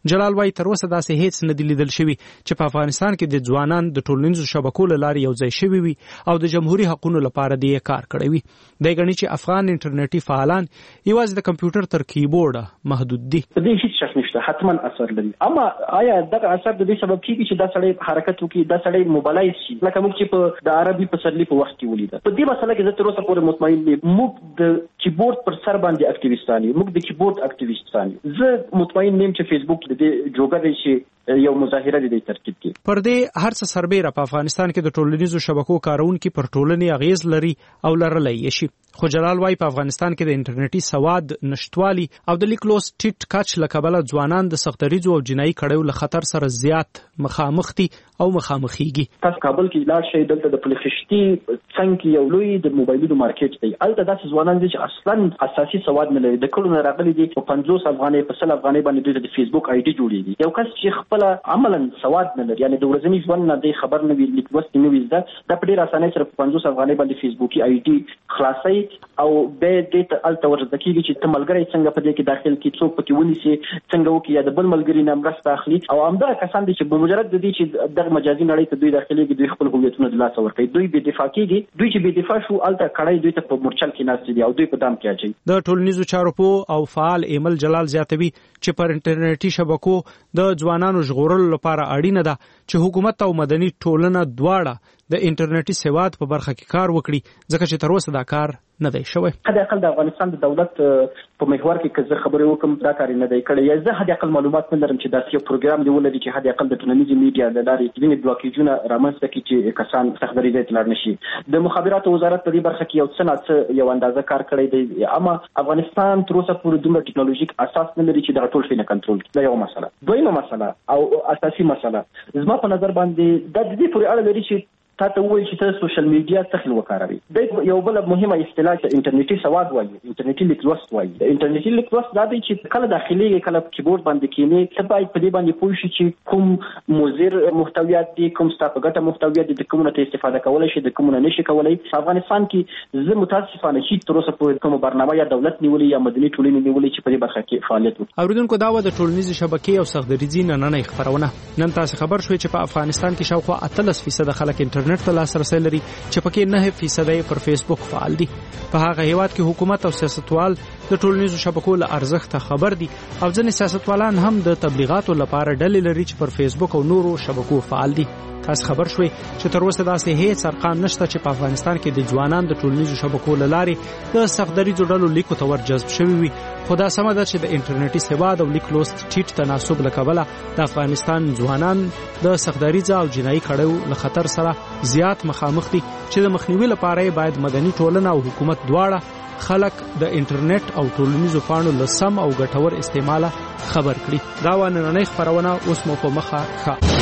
جلال وايي تر اوسه داسې هیڅ نه دی لیدل شوی چې په افغانستان کې د ځوانان د ټولنیزو شبکو له لارې یو ځای شوي وي او د جمهوریت حقوقو لپاره دی کار کړی وي. د غنی چې افغان انټرنیټي فعالان یوازې د کمپیوټر تر کیبورډ محدود دي. په دې هیڅ شک نشته، حتما اثر لري. اما آیا دغه اثر د دې سبب کیږي چې دا سړی حرکت وکړي، دا سړی موبایلایز شي لکه موږ چې په د عربي پسرلی په وخت کې ولیده؟ په دې مسله کې زه تر اوسه پورې مطمئن یم موږ د کیبورډ پر سر باندې اکټیویستان یو، موږ د کیبورډ اکټیویستان یو. زه مطمئن یم چې فیسبوک د دې جوګه شي یو مظاهره دي ترتیب کړي. پر دې هر څه سربېره په افغانستان کې د ټولنیزو شبکو کارونکو پر ټولنې اغیز لري او لرلای شي. خو جلال وايي په افغانستان کې د انټرنیټي سواد نشټوالي او د لیک لوست ټیټ کچ لکبل ځوانان د سختریزو او جنایي کړهو له خطر سره زیات مخامخ دي او مخامخيږي. تاسو کابل کې لاړ شئ، دلته د پلخشتي څنګه یو لوی د موبایلونو مارکیټ دی. البته داسې ځوانان دي چې اصلا اساسي سواد نه لري، د کلو نه راغلي دي په 50 افغانۍ په 100 افغانۍ باندې د فیسبوک آی ډي جوړیږي. یو کس چې خپل عملاً سواد نه لري، یعنی د ورځني ژوند نه دی خبر نه وي، لیک لوست نه وي، دا په ډېر اسانۍ سره په 50 افغانۍ باندې فیسبوکي آی ډي خلاصي او به دې ته الته ورته کېږي چې ته ملګری څنګه په دې کې داخل کی، څوک پکې ونیسي، څنګه وکي، یا د بل ملګری نه مرسته اخلي. او همدا کسان دي چې په مجرد د دې چې دغه مجازي نړۍ ته دوی داخليږي، دوی خپل هویتونه د لاسه ورکوي، دوی بې دفاع کېږي، دوی چې بې دفاع شو الته کړای دوی ته په مورچل کې ناست دي او دوی په دام کې اچي. د ټولنیزو چارو په او فعال ایمل جلال زیاتوي چې پر انټرنیټي شبکو د ځوانانو ژغورلو لپاره اړینه ده چې حکومت او مدني ټولنه دواړه د انټرنیټي سواد په برخه کې کار وکړي، ځکه چې تر اوسه دا کار نه دی شوی. حد اقل د افغانستان د دولت په محور کې که زه خبرې وکم دا کار نه دی کړی، یا زه حد اقل معلومات نه لرم چې داسې یو پروګرام دی ولري چې حد اقل د ټولنیزې میډیا له لارې ځینې بلاکیجونه رامنځته کړي چې کسان سختدریځۍ ته لاړ نشي. د مخابراتو وزارت په دې برخه کې یو څه نه څه یو اندازه کار کړی دی، اما افغانستان تر اوسه پورې دومره ټکنالوژیک اساس نه لري چې دا ټول شي نه کنټرول کړي. دا یو مسله. دویمه مسله او اساسي مسله زما په نظر باندې د دې پورې اړه لري چې تاسو وایي چې تاسو سوشل میډیا څخه وکاروي. د یو بل مهمه اصطلاح چې انټرنیټي سواد وایي، انټرنیټي لیک لوست وایي. د انټرنیټي لیک لوست دا دی چې کله داخلي کله کیبورډ باندې کینی ته باید په دې باندې پوه شي چې کوم مضر محتویات دي، کوم ستاسو محتویات دي، د کومه ته استفاده کولای شي، د کومه نشي کولای. په افغانستان کې زه متاسفانه چې تر اوسه پورې کوم برنامه یا دولت نیولې یا مدني ټولنې نیولې چې په دې برخه کې فعالیت وکړي. اوریدونکو دا و د ټولنیزو شبکې او سختدریځي نننۍ خبرونه. نن تاسو خبر شوي چې په افغانستان کې شاوخوا 18% خلک انټرنیټ ته لاسرسی لري چې پکې 9% پر فیسبوک فعال دي. په هغه هیواد کې حکومت او سیاستوال د ټولنیزو شبکو له ارزښت خبر دي او ځینې سیاستوالان هم د تبلیغاتو لپاره ډلې لري چې پر فیسبوک او نورو شبکو فعال دي. تاسو خبر شوي چې تر اوسه داسې هیڅ ارقام نشته چې په افغانستان کې د ځوانان د ټولنیزو شبکو له لارې د سختدریځو ډلو لیکو ته ورجذب شوي وي. خو دا سمه ده چې د انټرنیټي سواد او لیک لوست ټیټ تناسب له کبله د افغانستان ځوانان د سختدریځ او جنایي کړهو له خطر سره زیات مخامخ دي چې د مخنیوي لپاره باید مدني ټولنه او حکومت دواړه خلک د انټرنیټ او ټولنیزو پاڼو له سم او ګټور استعمال خبر کړي. دا ونننۍ خبرونه اوس مو په مخه ښه.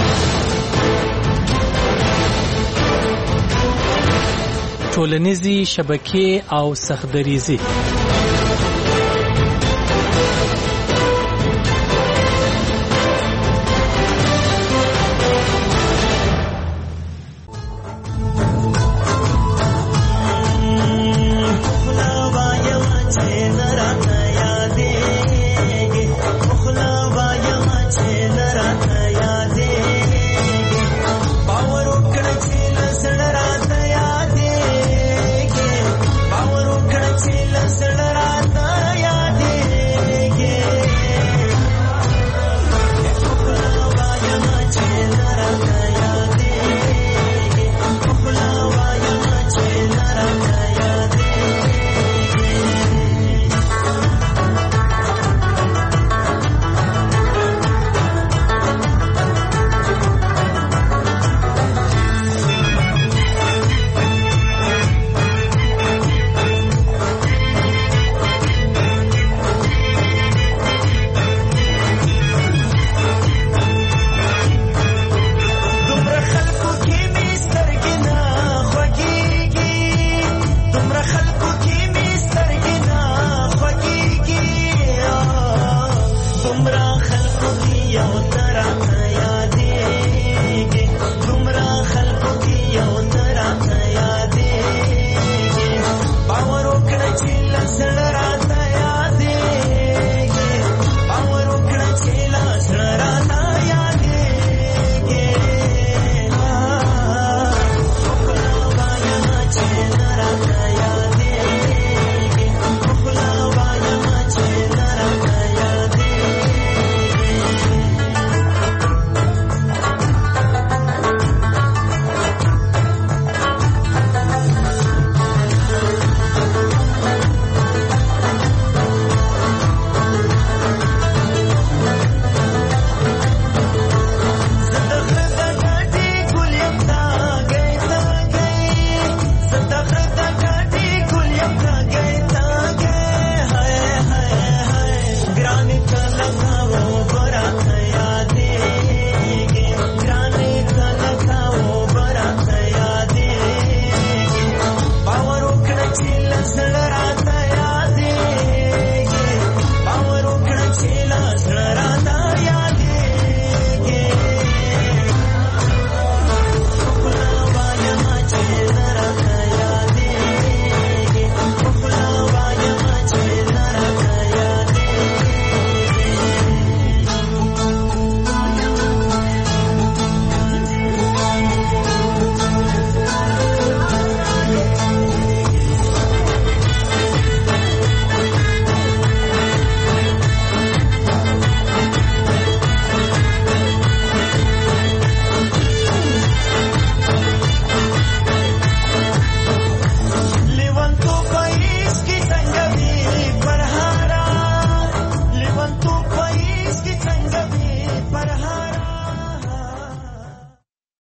ټولنیزي شبکې او سختدریځي